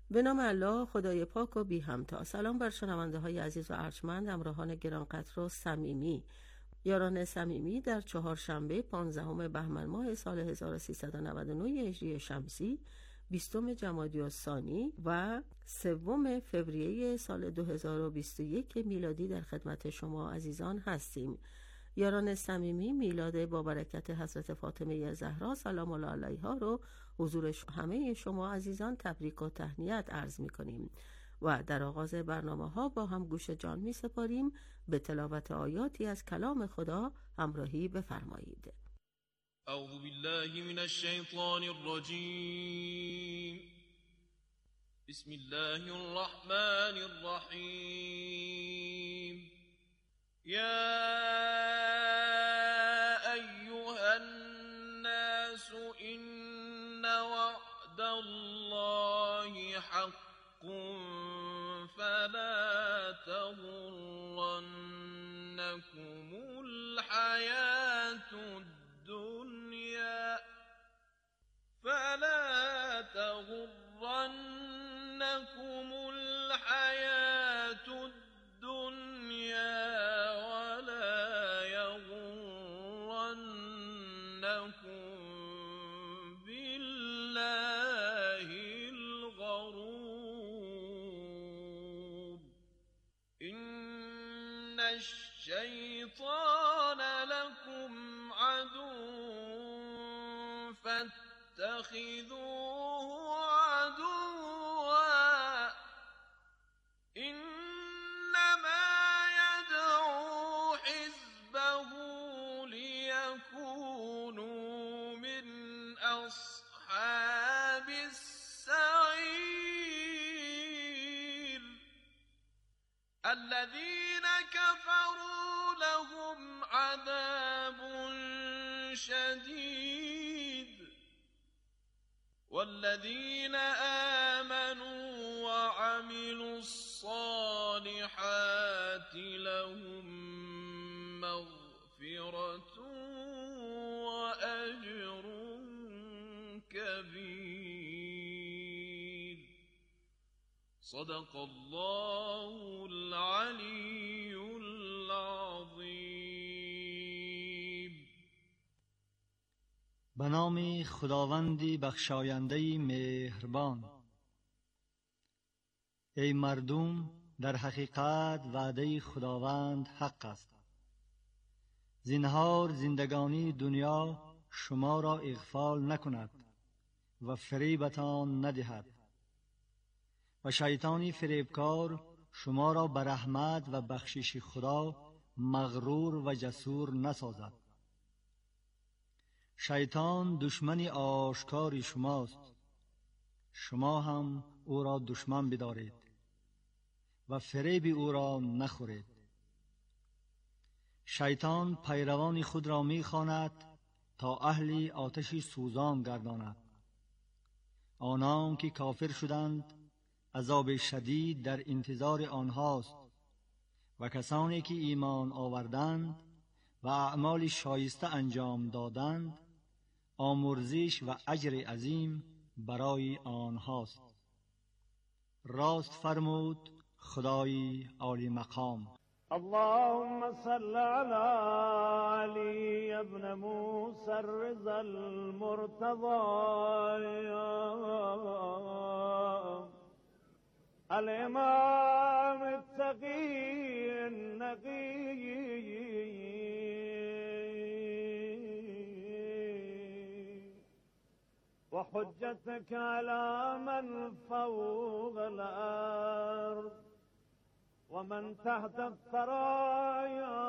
به نام الله خدای پاک و بی همتا. سلام بر شنونده های عزیز و ارجمند، همراهان گرانقدر و صمیمی، یاران صمیمی. در چهارشنبه 15 بهمن ماه سال 1399 هجری شمسی، 20 جمادی الثانی و 3 فوریه سال 2021 میلادی در خدمت شما عزیزان هستیم. یاران صمیمی، میلاد با برکت حضرت فاطمه زهرا سلام الله علیها رو حضور همه شما عزیزان تبریک و تهنیت عرض می کنیم و در آغاز برنامه ها با هم گوش جان می سپاریم. به تلاوت آیاتی از کلام خدا همراهی بفرمایید. اعوذ بالله من الشیطان الرجیم. بسم الله الرحمن الرحیم. یا ایها الناس ان وعد الله حق فلا تغرنكم الحياة الدنيا ولا يغرنكم بالله الغرور. إن الشيطان لكم عدو فاتخذوه عدوا إنما يدعو حزبه ليكونوا من أصحاب السعير. الذين كفروا لهم عذاب شديد والذين آمنوا وعملوا الصالحات لهم مغفرة وأجر كبير. صدق الله العلي العظيم. به نام خداوندی بخشاینده مهربان. ای مردم، در حقیقت وعده خداوند حق است. زنهار زندگانی دنیا شما را اغفال نکند و فریبتان ندهد و شیطانی فریبکار شما را به رحمت و بخشش خدا مغرور و جسور نسازد. شیطان دشمن آشکار شماست، شما هم او را دشمن بدارید و فریب او را نخورید. شیطان پیروان خود را می‌خواند تا اهل آتش سوزان گرداند. آنان که کافر شدند عذاب شدید در انتظار آنهاست و کسانی که ایمان آوردند و اعمال شایسته انجام دادند آمرزش و اجر عظیم برای آنهاست. راست فرمود خدای عالی مقام. اللهم صل على علي ابن موسى الرضا المرتضى الإمام التقي النقي وحجتك على من فوق الأرض ومن تحت الثرايا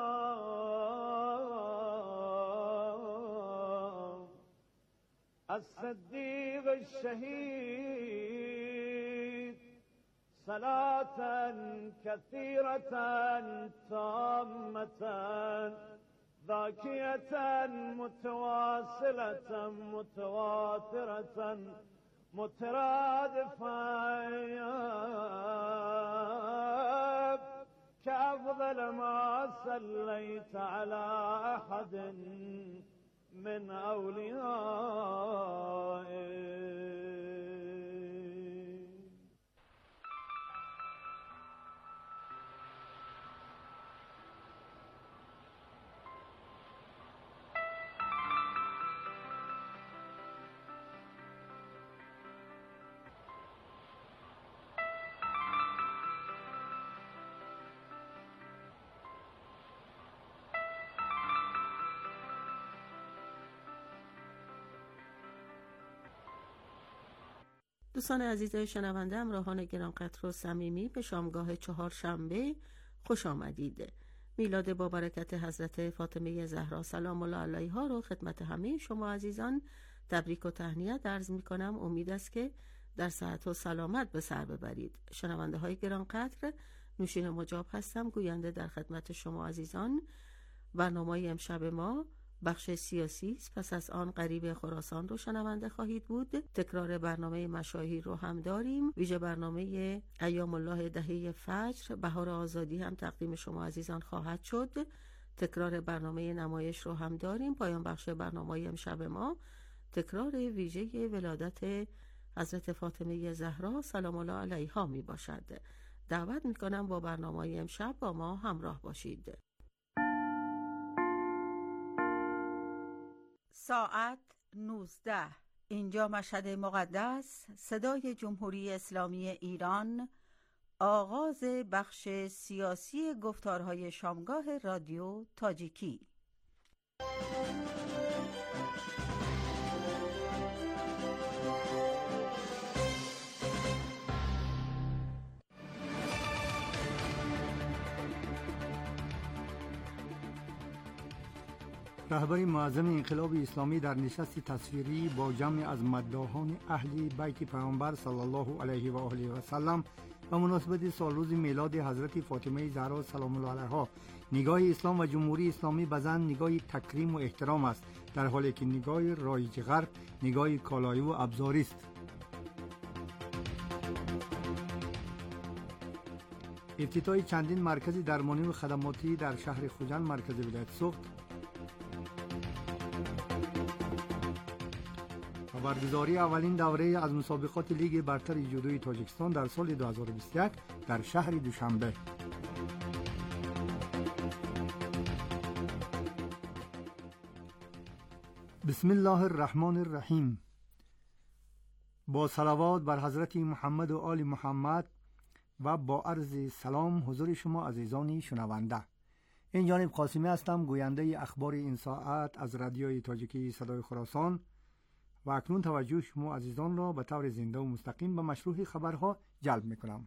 الصديق الشهيد صلاة كثيرة تامة ذاكية متواصلة متواترة مترادفة كأفضل ما صليت على أحد من أوليائك. دوستان عزیز شنونده، همراهان گرانقدر و صمیمی، به شامگاه چهارشنبه خوش آمدید. میلاد با برکت حضرت فاطمه زهرا سلام الله علیها رو خدمت همه شما عزیزان تبریک و تهنیت عرض می کنم. امید است که در صحت و سلامت به سر ببرید. شنونده های گرانقدر، نوشین مجاب هستم، گوینده در خدمت شما عزیزان. برنامه امشب ما بخش سیاسی است. پس از آن قریب خراسان رو شنونده خواهید بود. تکرار برنامه مشاهیر رو هم داریم. ویژه برنامه ایام الله دهه فجر، بهار آزادی هم تقدیم شما عزیزان خواهد شد. تکرار برنامه نمایش رو هم داریم. پایان بخش برنامه امشب ما تکرار ویژه ولادت حضرت فاطمه زهرا سلام الله علیها می باشد. دعوت می کنم با برنامه امشب با ما همراه باشید. ساعت 19. اینجا مشهد مقدس، صدای جمهوری اسلامی ایران. آغاز بخش سیاسی گفتارهای شامگاه رادیو تاجیکی. رهبر معظم انقلاب اسلامی در نشست تصویری با جمع از مداحان اهل بیت پیامبر صلی الله علیه و آله و سلم و مناسبت سالروز میلاد حضرت فاطمه زهرا سلام الله علیها، نگاه اسلام و جمهوری اسلامی به زن نگاه تکریم و احترام است، در حالی که نگاه رایج غرب نگاه کالایی و ابزاری است. افتتاح چندین مرکز درمانی و خدماتی در شهر خوجند مرکز ولایت سوخت و برگزاری اولین دوره از مسابقات لیگ برتر جودوی تاجیکستان در سال 2021 در شهر دوشنبه. بسم الله الرحمن الرحیم. با صلوات بر حضرت محمد و آل محمد و با عرض سلام حضور شما عزیزانی شنونده. این جانب قاسمی هستم، گوینده اخبار این ساعت از رادیوی تاجیکی صدای خراسان، و اکنون توجه شما عزیزان را به طور زنده و مستقیم به مشروع خبرها جلب میکنم.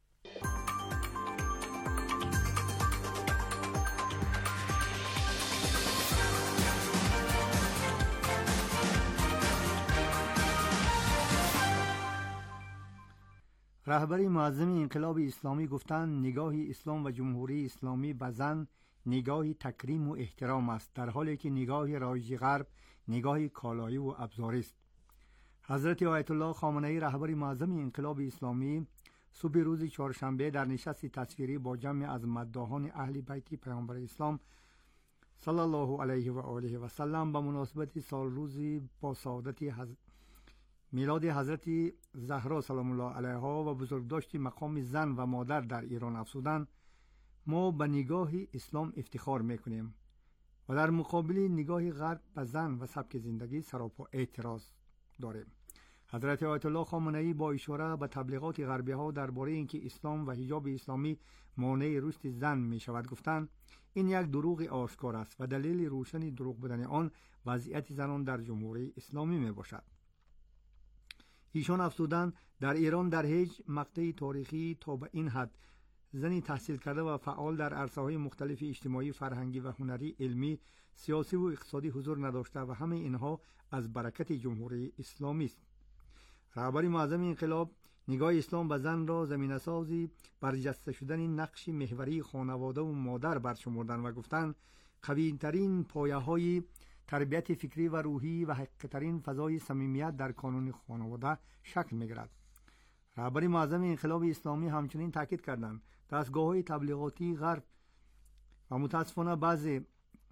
رهبر معظم انقلاب اسلامی گفتند نگاه اسلام و جمهوری اسلامی به زن نگاه تکریم و احترام است، در حالی که نگاه رایج غرب نگاه کالایی و ابزاری است. حضرت آیت الله خامنه ای رهبر معظم انقلاب اسلامی صبح روز چهارشنبه در نشست تصویری با جمع از مداحان اهل بیت پیامبر اسلام صلی الله علیه و آله و سلم به مناسبت سالروز با سعادت میلاد حضرت زهرا سلام الله علیها و بزرگداشت مقام زن و مادر در ایران افزودند: ما به نگاه اسلام افتخار میکنیم و در مقابل نگاه غرب به زن و سبک زندگی سراپا اعتراض داریم. حضرت آیت الله خامنه ای با اشاره به تبلیغات غربی ها درباره اینکه اسلام و حجاب اسلامی مانع رشد زن می شود گفتند این یک دروغ آشکار است و دلیل روشن دروغ بودن آن وضعیت زنان در جمهوری اسلامی می باشد. ایشان افزودند در ایران در هیچ مقطع تاریخی تا به این حد زنی تحصیل کرده و فعال در عرصه‌های مختلف اجتماعی، فرهنگی و هنری، علمی، سیاسی و اقتصادی حضور نداشته و همه اینها از برکت جمهوری اسلامی است. رهبر معظم انقلاب نگاه اسلام به زن را زمینه‌سازی برجسته شدن نقش محوری خانواده و مادر برشمردند و گفتند قوی‌ترین پایه‌های تربیت فکری و روحی و حقیقی‌ترین فضای صمیمیت در کانون خانواده شکل می‌گیرد. رهبر معظم انقلاب اسلامی همچنین تاکید کردند دستگاه‌های تبلیغاتی غرب و متاسفانه بعضی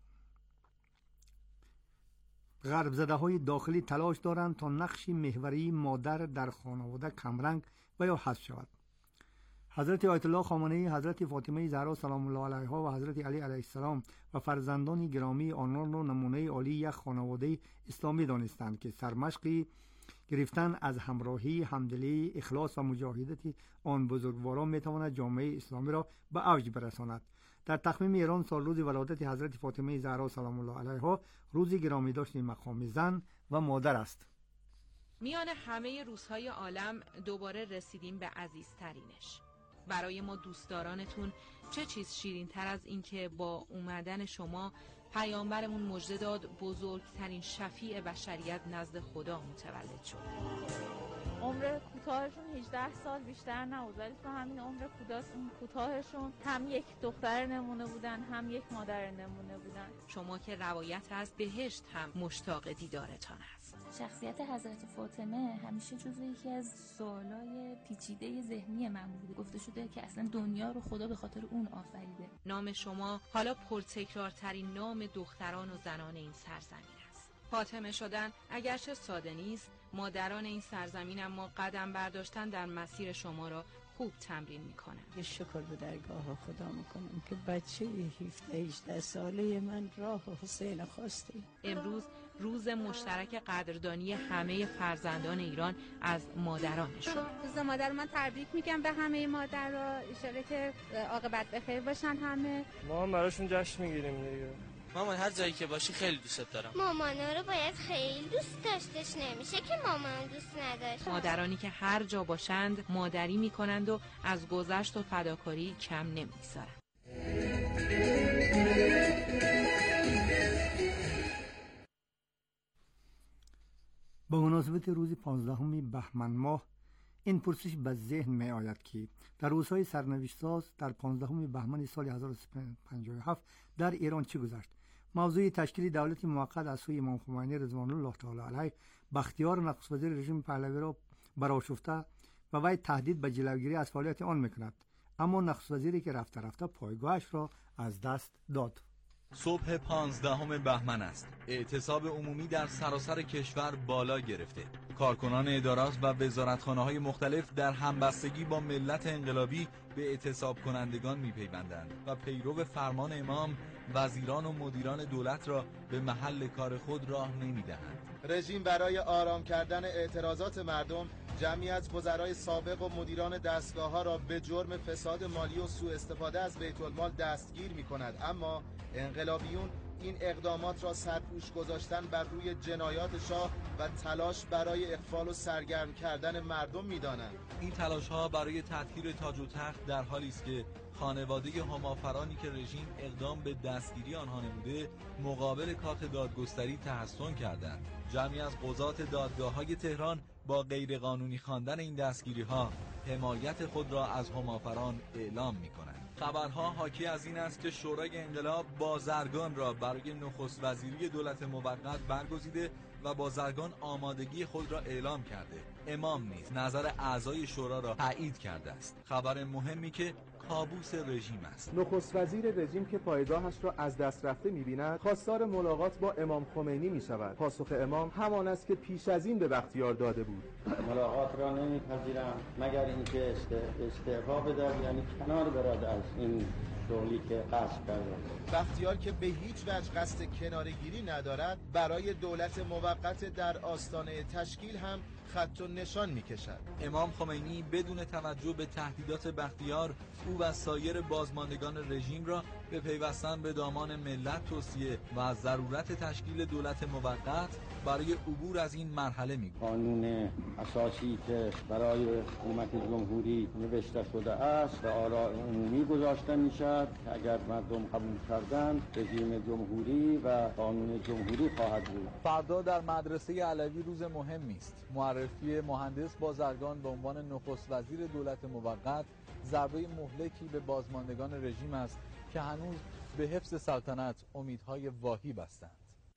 غرب زده‌های داخلی تلاش دارند تا نقش محوری مادر در خانواده کمرنگ و یا حذف شود. حضرت آیت الله خامنه ای حضرت فاطمه زهرا سلام الله علیها و حضرت علی علیه السلام و فرزندان گرامی آنان را نمونه عالی یک خانواده اسلامی دانستند که سرمشقی گرفتن از همراهی، همدلی، اخلاص و مجاهدت آن بزرگواران میتواند جامعه اسلامی را به اوج برساند. در تقویم ایران سالروز ولادت حضرت فاطمه زهرا سلام الله علیها روز گرامی داشت مقام زن و مادر است. میان همه روزهای عالم دوباره رسیدیم به عزیزترینش. برای ما دوستدارانتون چه چیز شیرین تر از این که با اومدن شما پیامبرمون مژده داد بزرگترین شفیع بشریت نزد خدا متولد شد. عمر کوتاهشون 18 سال بیشتر نبود، ولی تو همین عمر کوتاهشون هم یک دختر نمونه بودن، هم یک مادر نمونه بودن. شما که روایت از بهشت هم مشتاق دیدارتان است. شخصیت حضرت فاطمه همیشه جزو یکی از سوالای پیچیده ذهنی من بوده. گفته شده که اصلا دنیا رو خدا به خاطر اون آفریده. نام شما حالا پرتکرارترین نام دختران و زنان این سرزمین است. فاطمه شدن اگرچه ساده نیست، مادران این سرزمین اما قدم برداشتن در مسیر شما را خوب تمرین میکنن. شکر به درگاه خدا میکنم که بچه 17-18 ساله من راه حسین خواسته. امروز روز مشترک قدردانی همه فرزندان ایران از مادرانشون. روز مادر من تبریک میگم به همه مادرها، ان شاءالله که عاقبت بخیر باشن همه. ما هم براشون جشن میگیریم دیگه. مامان هر جایی که باشی خیلی دوستت دارم. مامانا رو باید خیلی دوست داشتش، نمیشه که مامان دوست نداشت. مادرانی که هر جا باشند مادری میکنند و از گذشت و فداکاری کم نمیگذارند. به مناسبت روز 15 بهمن ماه این پرسش به ذهن می آید که در روزهای سرنوشت ساز در 15 بهمن سال 1357 در ایران چه گذشت؟ موضوع تشکیل دولت موقت از سوی امام خمینی رضوان الله تعالی علیه بختیار نخست وزیر رژیم پهلوی را برآشفته و وی تهدید به جلوگیری از فعالیت آن میکند، اما نخست وزیری که رفته رفته پایگاهش را از دست داد. صبح 15 بهمن است. اعتصاب عمومی در سراسر کشور بالا گرفته. کارکنان ادارات و وزارتخانه‌های مختلف در همبستگی با ملت انقلابی به اعتصاب کنندگان می‌پیوندند و پیرو فرمان امام وزیران و مدیران دولت را به محل کار خود راه نمی‌دهند. رژیم برای آرام کردن اعتراضات مردم جمعی از وزرای سابق و مدیران دستگاه‌ها را به جرم فساد مالی و سوء استفاده از بیت المال دستگیر می‌کند، اما انقلابیون این اقدامات را سرپوش گذاشتن بر روی جنایات شاه و تلاش برای اغفال و سرگرم کردن مردم می‌دانند. این تلاش‌ها برای تطهیر تاج و تخت در حالی است که خانواده همافرانی که رژیم اقدام به دستگیری آنها نموده مقابل کاخ دادگستری تحصن کردند. جمعی از قضات دادگاه‌های تهران با غیرقانونی خواندن این دستگیری‌ها حمایت خود را از همافران اعلام می‌کنند. خبرها حاکی از این است که شورای انقلاب بازرگان را برای نخست وزیری دولت موقت برگزیده و بازرگان آمادگی خود را اعلام کرده. امام نیز نظر اعضای شورا را تایید کرده است. خبر مهمی که کابوس رژیم است. نخست وزیر رژیم که پایگاهش را از دست رفته می‌بیند، خواستار ملاقات با امام خمینی می‌شود. پاسخ امام همان است که پیش از این به بختیار داده بود. ملاقات را نمی‌پذیرم مگر اینکه استعفا بدهد، یعنی کنار برود از این شغلی که قصد کرده. بختیار که به هیچ وجه قصد کناره‌گیری ندارد، برای دولت موقت در آستانه تشکیل هم خط و نشان می‌کشد. امام خمینی بدون توجه به تهدیدات بختیار، او و سایر بازماندگان رژیم را به پیوستن به دامان ملت توصیه و از ضرورت تشکیل دولت موقت برای عبور از این مرحله می‌گوید. قانون اساسی که برای حکومت جمهوری نوشته شده است به آراء عمومی گذاشته می‌شود که اگر مردم قبول کردند رژیم جمهوری و قانون جمهوری خواهد بود. فردا در مدرسه علوی روز مهمی است. معرفی مهندس بازرگان به عنوان نخست وزیر دولت موقت ضربه مهلکی به بازماندگان رژیم است که هنوز به حفظ سلطنت امیدهای واهی بستند.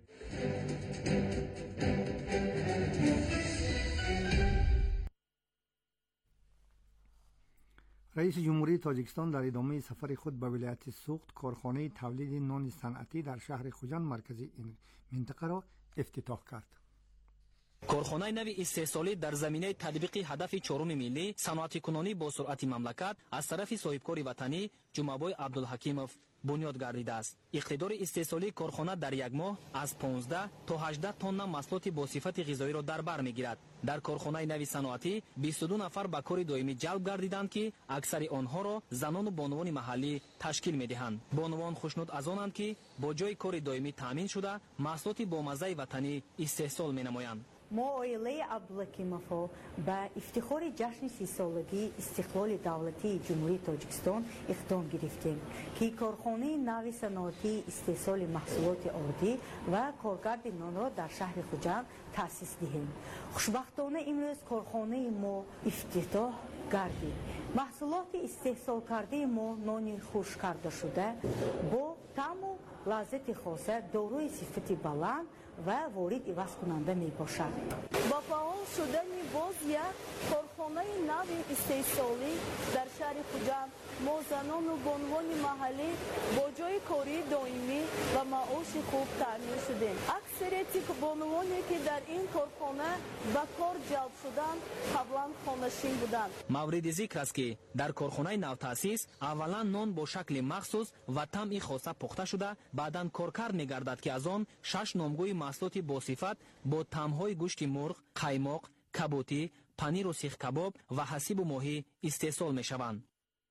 رئیس جمهوری تاجیکستان در ادامه سفر خود به ولایت سوخت کارخانه تولید نان صنعتی در شهر خوجان مرکزی این منطقه را افتتاح کرد. کارخانه نوی استحصالی در زمینه تطبیق هدف چهارم ملی صنعتی کنانی با سرعت مملکت از طرف صاحبکار وطنی جمعه‌بای عبدالحکیمов بنیاد گردیده است. اقتدار استحصالی کارخانه در یک ماه از 15 تا 18 تن محصولات با صفت غذایی را در بر میگیرد. در کارخانه نوی صنعتی 22 نفر به کار دائمی جلب گردیدند که اکثر آنها را زنان و بانوان محلی تشکیل میدهند. بانوان خوشنود از آنند که با جای کار دائمی تامین شده محصولات با مزه وطنی استحصال مینمایند. ما عائله عبدالحکیموف به افتخار جشن 30 سالگی استقلال دولتی جمهوری تاجیکستان اقدام گرفتیم که کارخانه نو صنعتی استحصال محصولات آردی و کارگرد نان را در شهر خوجند تأسیس دهیم. خوشبختانه امروز کارخانه ما افتتاح گردید. محصولات استحصال کرده ما نان خشک کرده شده با طعم و لذت خاصه دارای صفت بلند و وارد عوض کننده می باشد. با فعال شدن باز یک کارخانه نو استحصالی در شهر خوجند ما زنان و بانوان محلی با جای کاری دائمی و معاش خوب تامین شدیم. اکثریت بانوانی که در این کارخانه به کار جلب شدند قبلا خانه‌نشین بودند. مورد ذکر است که در کارخانه نو تأسیس اولا نان با شکل مخصوص و طعمی خاصه پخته شده، بعداً کارکرد می‌گردد که از آن 6 نامگوی محصولات با صفت با طعم‌های گوشت مرغ، قایماق، کبوتی، پنیر و سیخ کباب و حسیب و ماهی استحصال می‌شوند.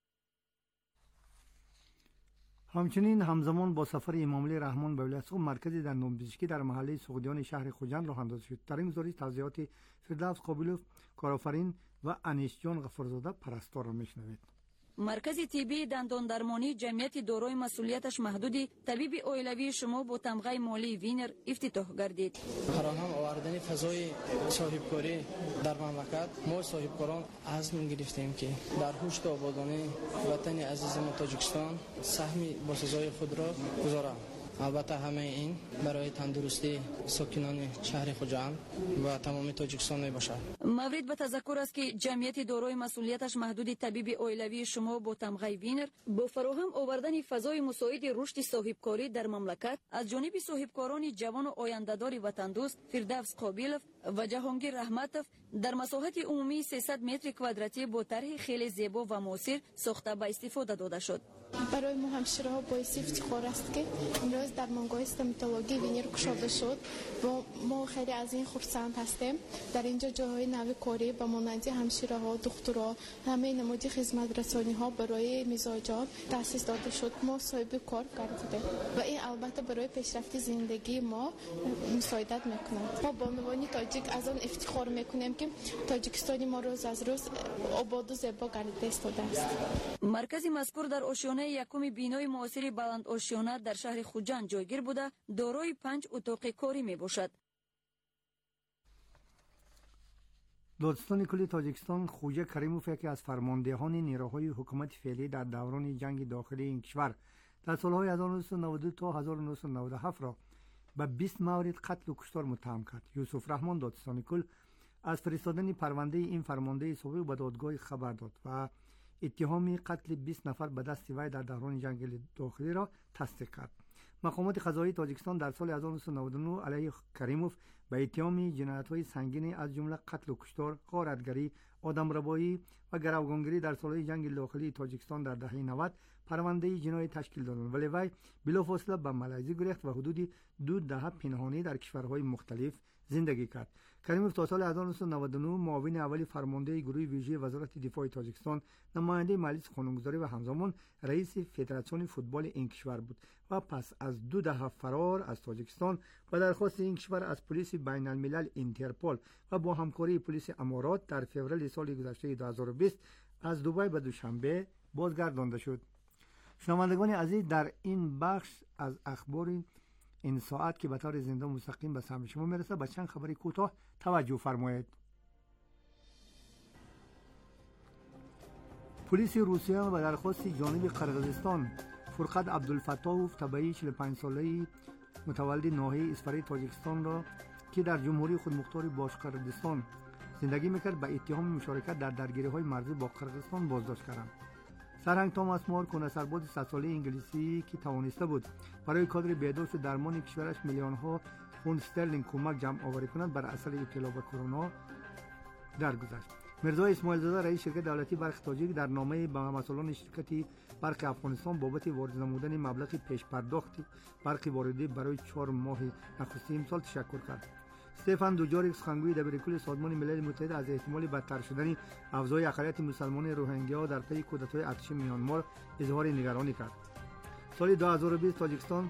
همچنین همزمان با سفر امام علی رحمان به ولایت مرکزی در نومپزشکی در محله سوقدیان شهر خوجند راه اندازی شد. در این گزارش توضیحات فردوس قابلوف کارآفرین و انیسجان غفورزاده پرستار را میشنوید. مرکز طبی دندان درمانی جمعیت دارای مسئولیتش محدود طبیب اویلوی شما با تمغه مالی وینر افتتاح گردید. فراهم آوردن فضای صاحبکاری در مملکت ما صاحبکاران عزم گرفتیم که در هوشت آبادانی وطن عزیز ما تاجیکستان سهمی باسازای خود را گذارم. البته همه این برای تندرستی ساکنان شهر خوجند و تمام تاجیکستان می باشد. مورد به تذکر است که جمعیت دارای مسئولیتش محدود طبیب اویلوی شما با تمغه وینر با فراهم آوردن فضای مساعد رشد صاحبکاری در مملکت از جانب صاحبکاران جوان و آینده‌دار وطن دوست فردوس قابلوف و جهانگیر رحمتوف در مساحت عمومی 300 متر کوادراتی با طرح خیلی زیبا و موثر ساخته به استفاده داده شد. برای ما همشیره‌ها باعث افتخار است که امروز در درمانگاه استوماتولوژی وینر گشاده شد و ما خیلی از این خرسند هستیم. در اینجا جاهای نو کاری با مانند همشیره‌ها، دکترها، همه نمودی خدمت رسانی‌ها برای مزاجات تأسیس داده شد. ما صاحب کار گردیدیم و این البته برای پیشرفت زندگی ما مساعدت می‌کند. ما با عنوان تاجیک از آن افتخار می‌کنیم که تاجیکستان ما روز از روز آباد و زیبا گردیده ایستاده است. مرکز مذکور در آشیانه یکم بینای معاصر بلند آشیانه در شهر خوجند جایگیر بوده، دارای 5 اتاق کاری می باشد. دادستان کل تاجیکستان خوجه کریموف یکی از فرماندهان نیروهای حکومت فعلی در دوران جنگ داخلی این کشور در سالهای 1992 تا 1997 را به 20 مورد قتل و کشتار متهم کرد. یوسف رحمان دادستان کل از فرستادن پرونده این فرمانده سابق به دادگاه خبر داد و اتهام قتل 20 نفر به دست وی در دوران جنگ داخلی را تصدیق کرد. مقامات قضایی تاجیکستان در سال 1999 علیه کریموف به اتهام جنایت‌های سنگین از جمله قتل و کشتار، غارتگری، آدمربایی و گروگانگیری در سالهای جنگ داخلی تاجیکستان در دهه 90 پرونده جنایی تشکیل دادند، ولی وی بلافاصله به مالزی گریخت و حدود 2 دهه پنهانی در کشورهای مختلف زندگی کرد. کریموف تا سال 1999 معاون اول فرمانده گروه ویژه وزارت دفاع تاجیکستان، نماینده مجلس قانونگذاری و همزمان رئیس فدراسیون فوتبال این کشور بود و پس از 2 دهه فرار از تاجیکستان و درخواست این کشور از پلیس بین الملل اینترپول و با همکاری پلیس امارات در فوریه سال گذشته 2020 از دبی به دوشنبه بازگردانده شد. شنوندگان عزیز، در این بخش از اخبار این ساعت که به طور زنده مستقیم به سمع شما میرسه به چند خبری کوتاه توجه فرمایید. پلیس روسیه و درخواست جانب قرقیزستان فرقت عبدالفتاح تبعی 45 ساله متولد ناحیه اسفری تاجیکستان را که در جمهوری خودمختار باشقرقیزستان زندگی میکرد به اتهام مشارکت در درگیری‌های مرزی با قرقیزستان بازداشت کردند. سرهنگ توماس مور کنه سرباز 100 ساله انگلیسی که توانسته بود برای کادر بهداشت و درمان کشورش میلیون‌ها پوند استرلینگ کمک جمع آوری کند بر اثر ابتلا به کرونا درگذشت. مرزا اسماعیل زاده رئیس شرکت دولتی برق تاجیک در نامه به مسئولان شرکت برق افغانستان بابت وارد نمودن مبلغ پیش پرداخت برق واردی برای 4 ماه نخستین امسال تشکر کرد. استفان دوجاریک سخنگوی دبیرکل سازمان ملل متحد از احتمال بدتر شدن افزای اقلیت مسلمان روهینگیا در پی کودتای ارتش میانمار اظهار نگرانی کرد. سال 2020 تاجیکستان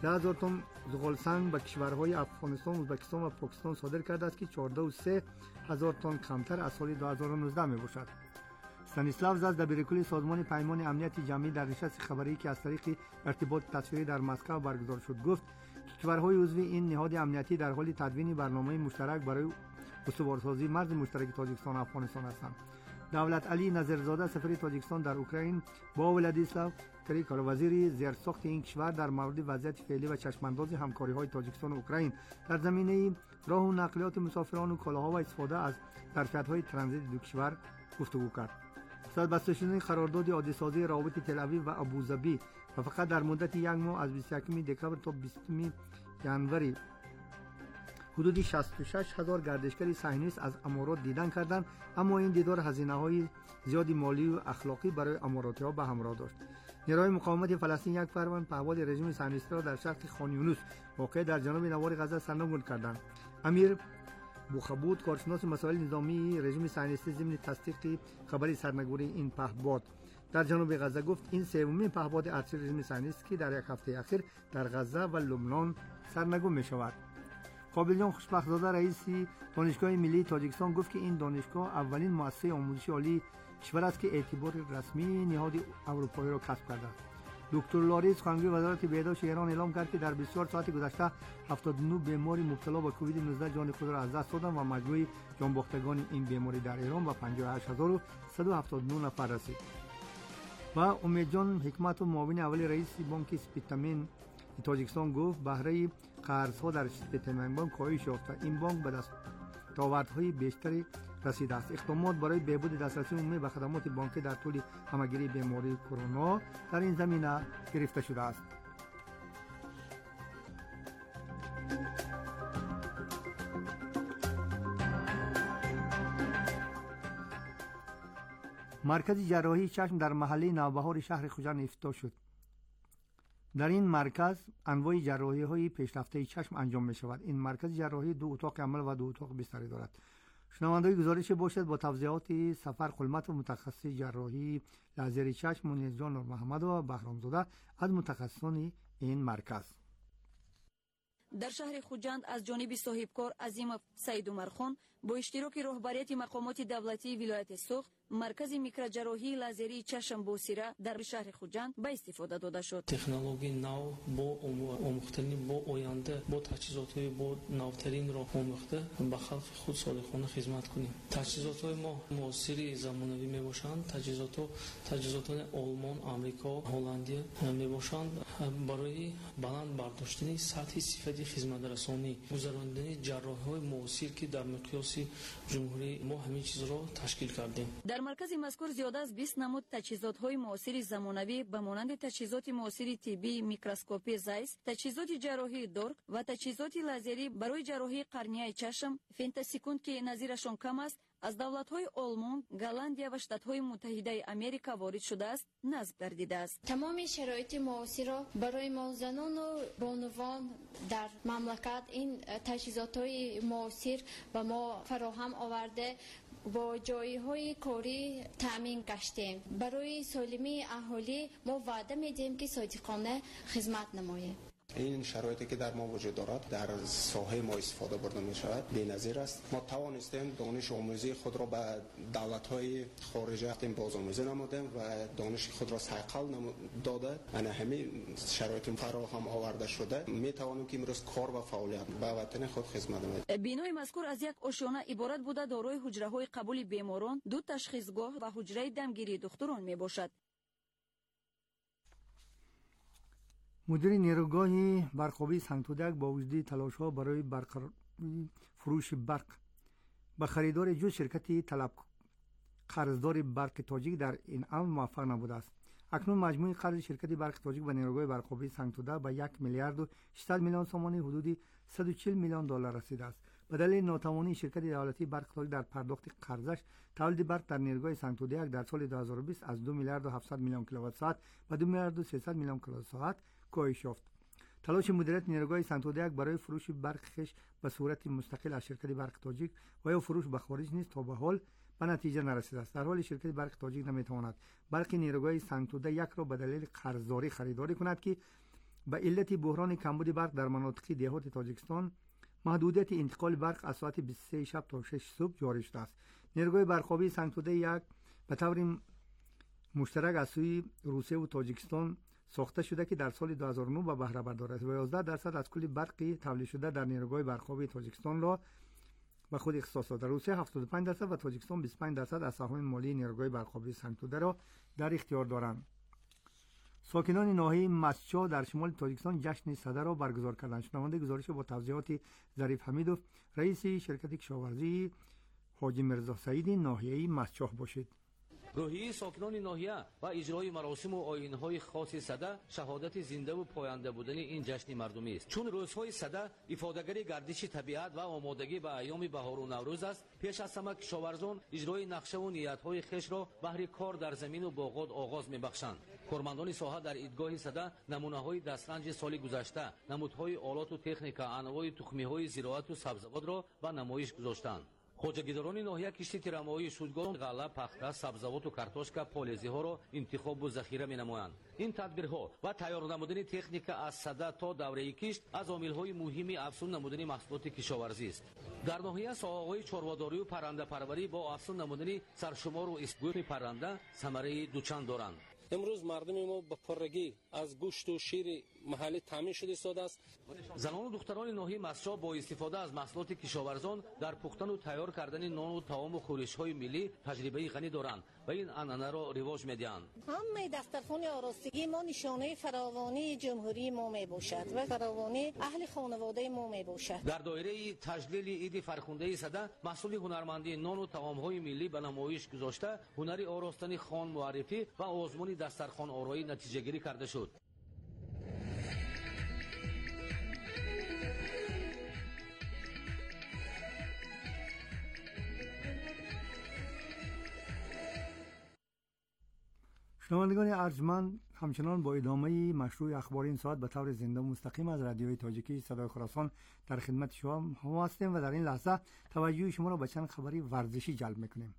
10,000 تن زغالسنگ به کشورهای افغانستان، ازبکستان و پاکستان صادر کرده است که 14,300 تن کمتر از سال 2019 می باشد. استانیسلاو زاز دبیرکل سازمان پیمان امنیت جمعی در نشست خبری که از طریق ارتباط تصویری در مسکو برگزار شد گفت که کشورهای عضو این نهاد امنیتی در حال تدوین برنامه مشترک برای استوارسازی مرز مشترک تاجیکستان و افغانستان هستند. دولت علی نظرزاده سفیر تاجیکستان در اوکراین با ولادیسلاو کریکال وزیر زیرساخت این کشور در مورد وضعیت فعلی و چشمانداز همکاری‌های تاجیکستان و اوکراین در زمینه راه و نقلیات مسافران و کالاها و استفاده از ظرفیت‌های ترانزیت دو کشور گفتگو کرد. بسته شدن قرارداد عادی‌سازی روابط تل‌آویو و ابوظبی و فقط در مدت یک ماه از 21 دکمبر تا 20 ژانویه حدود 66,000 گردشگر صهیونیست از امارات دیدن کردند، اما این دیدار هزینه‌های زیادی مالی و اخلاقی برای اماراتی‌ها به همراه داشت. نیروهای مقاومت فلسطین یک فروند پهپاد رژیم صهیونیستی را در شرق خان یونس واقع در جنوب نوار غزه سرنگون کردند. امیر بوخبود کارشناس مسائل نظامی رژیم صهیونیستی ضمن تصدیق خبر سرنگونی این پهپاد در جنوب غزه گفت این سومین پهپاد ارتشی رژیم صهیونیستی که در یک هفته اخیر در غزه و لبنان سرنگون می شود. قابل جان خوشبخت‌زاده رئیس دانشگاه ملی تاجیکستان گفت که این دانشگاه اولین مؤسسه آموزشی عالی کشور است که اعتبار رسمی نهاد اروپایی را کسب کرده است. دکتر لاریس خانگی وزارت بهداشت ایران اعلام کرد که در 24 ساعت گذشته 79 بیمار مبتلا به کووید 19 جان خود را از دست دادند و مجموع جانباختگان این بیماری در ایران به 58,179 نفر رسید. و امید جان حکمت و معاون اول رئیس بانک اسپیتامین تاجیکستان گفت بهره قرضها در اسپیتامین بانک کاهش یافت و این بانک به دستاوردهای بیشتری رسیده است. اقدامات برای بهبود دسترسی عمومی به خدمات بانکی در طول همهگیری بیماری کرونا در این زمینه گرفته شده است. مرکز جراحی چشم در محله نوبهار شهر خوجند افتتاح شد. در این مرکز انواع جراحی‌های پیشرفته چشم انجام می‌شود. این مرکز جراحی 2 اتاق عمل و 2 اتاق بستری دارد. شنوندگان گزارش باشد با توضیحات سفر خلمت و متخصص جراحی لازر چشم منیر جان نور محمد و بهرامزاده از متخصصان این مرکز. در شهر خوجند از جانب صاحبکار عظیم سید عمر خان با اشتراک رهبریت مقامات دولتی ولایت سوخت مرکز میکروجراحی لازری چشم بوسیره در شهر خوجند به استفاده داده شد. تکنولوژی نو با آموختنی با آینده با تجهیزات‌های با نوترین را آموخته به خلق خود صادقانه خدمت کنیم. تجهیزات‌های ما معاصر زمانوی میباشند. تجهیزات‌های آلمان، آمریکا، هلندی میباشند. برای بلند برداشتن سطح صفتی خدمت رسانی گذراندن جراحی‌های معاصر که در مقیاس جمهوری ما همین چیز را تشکیل کردیم. در مرکز مذکور زیاده از 20 نمود تجهیزات‌های معاصر زمانوی به مانند تجهیزات معاصر طبی، میکروسکوپی زایس، تجهیزات جراحی دورک و تجهیزات لازری برای جراحی قرنیه چشم فنتاسکوند که نظیرشان کم است از دولت‌های آلمان، گلندیا و شتات‌های متحده آمریکا وارد شده است نصب گردیده است. تمام شرایط معاصر را برای ما زنان و بانوان در مملکت این تجهیزات‌های معاصر به ما فراهم آورده با جایهای کاری تامین گشتیم. برای سالمی اهالی ما وعده میدیم که صادقانه خدمت نماییم. این شرایطی که در ما وجود دارد در ساحه ما استفاده برده می شود بی‌نظیر است. ما توانستیم دانش آموزی خود را به دولت‌های خارجی بازآموزی نمودیم و دانش خود را صقل داده انا همین شرایط فراهم آورده شده می توانیم که امروز کار و فعالیت به وطن خود خدمت نماییم. بینای مذکور از یک آشیانه عبارت بوده دارای حجره‌های قبول بیماران، 2 تشخیصگاه و حجره دمگیری دختران می باشد. مدیر نیروگاه برق‌آبی سنگتودک با وجود تلاش‌ها برای فروش برق به خریدار جز شرکت قرضدار برق تاجیک در این امر موفق نبوده است. اکنون مجموع قرض شرکت برق تاجیک به نیروگاه برق‌آبی سنگتودک به 1 میلیارد و 600 میلیون تومان حدود 140 میلیون دلار رسیده است. به دلیل ناتوانی شرکت دولتی برق تاجیک در پرداخت قرضش، تولید برق در نیروگاه سنگتودک در سال 2020 از 2 میلیارد و 700 میلیون کیلووات ساعت به 2 میلیارد و 300 میلیون کیلووات ساعت کاهش یافت. تلاش مدیریت نیروگاه سنگتودک برای فروش برق خش به صورت مستقل از شرکت برق تاجیک و یا فروش به خارج نیز تا به حال به نتیجه نرسیده است. در حالی شرکت برق تاجیک نمیتواند برق نیروگاه سنگتودک یک را به دلیل قرضداری خریداری کند که به علت بحران کمبود برق در مناطق دهات تاجیکستان محدودیت انتقال برق از ساعت 23 شب تا 6 صبح جاری شده است. نیروگاه برقابی سنگتوده یک به طور مشترک از سوی روسیه و تاجیکستان ساخته شده که در سال 2009 به بهره بردار است و 11% از کل برقی تولید شده در نیروگاه برقابی تاجیکستان را به خود اختصاص داده. روسیه 75% و تاجیکستان 25% از سهام مالی نیروگاه برقابی سنگتوده را در اختیار دارند. ساکنان ناحیه مسچا در شمال تاجیکستان جشن صده را برگزار کردند. شنونده گزارش با توضیحات ظریف حمیدوف، رئیس شرکت کشاورزی حاجی مرزا سعیدی ناحیه مسچا باشید. روحیه ساکنان ناحیه و اجرای مراسم و آیین‌های خاص صده شهادت زنده و پاینده بودن این جشن مردمی است. چون روزهای صده افاده‌گری گردش طبیعت و آمادگی به ایام بهار و نوروز است، پیش از همه کشاورزان اجرای نقشه و نیت‌های خویش را بهر کار در زمین و باغات آغاز می‌بخشند. کارمندان ساحه در ایدگاه صده نمونه‌های دسترنج سال گذشته، نمودهای آلات و تکنیکا، انواع تخمی‌های زراعت و سبزیجات را به نمایش گذاشتند. خوجه‌گیداران ناحیه کشتی تیرمایی شودگان، غله، پخته، سبزیجات و کارتوشکا، پالزی‌ها را انتخاب و ذخیره می‌نمایند. این تدبیرها و تیار نمودن تکنیک از صده تا دوره کشت از عامل‌های مهمی افزون نمودن محصولات کشاورزی است. در ناحیه ساحه‌های چاره‌داری و پرنده پروری با افزون نمودن سرشمار و اسبوع پرنده ثمره دوچند دارند. امروز مردم ما با پرگی از گوشت و شیر محلی تامین شده ایستاده است. زنان و دختران ناحیه مسچا با استفاده از محصولات کشاورزان در پختن و تیار کردن نان و طعام و خورش‌های ملی تجربه غنی دارند و این عنعنه را رواج می‌دهند. همه دسترخوان آراستگی ما نشانه فراوانی جمهوری ما میباشد و فراوانی اهل خانواده ما میباشد. در دایره تجلیل عید فرخنده صده محصول هنرمندی نان و طعام‌های ملی به نمایش گذاشته هنری آراستن خان معرفی و آزمون دسترخوان آرایی نتیجه گیری کرده شد. شنوندگان ارجمند، همچنان با ادامه مشروع اخبار این ساعت به طور زنده و مستقیم از رادیوی تاجیکی صدای خراسان در خدمت شما هستیم و در این لحظه توجه شما را به چند خبری ورزشی جلب میکنیم.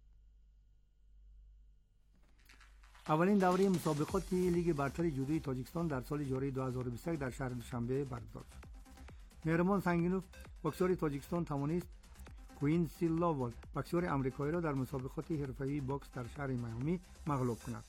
اولین دوره مسابقات لیگ برتر جودوی تاجیکستان در سال جاری 2021 در شهر دوشنبه برگزار شد. مهرمان سنگینوف بکسور تاجیکستان توانست کوینسی لاول بکسور آمریکایی را در مسابقات حرفه‌ای باکس در شهر میامی مغلوب کند.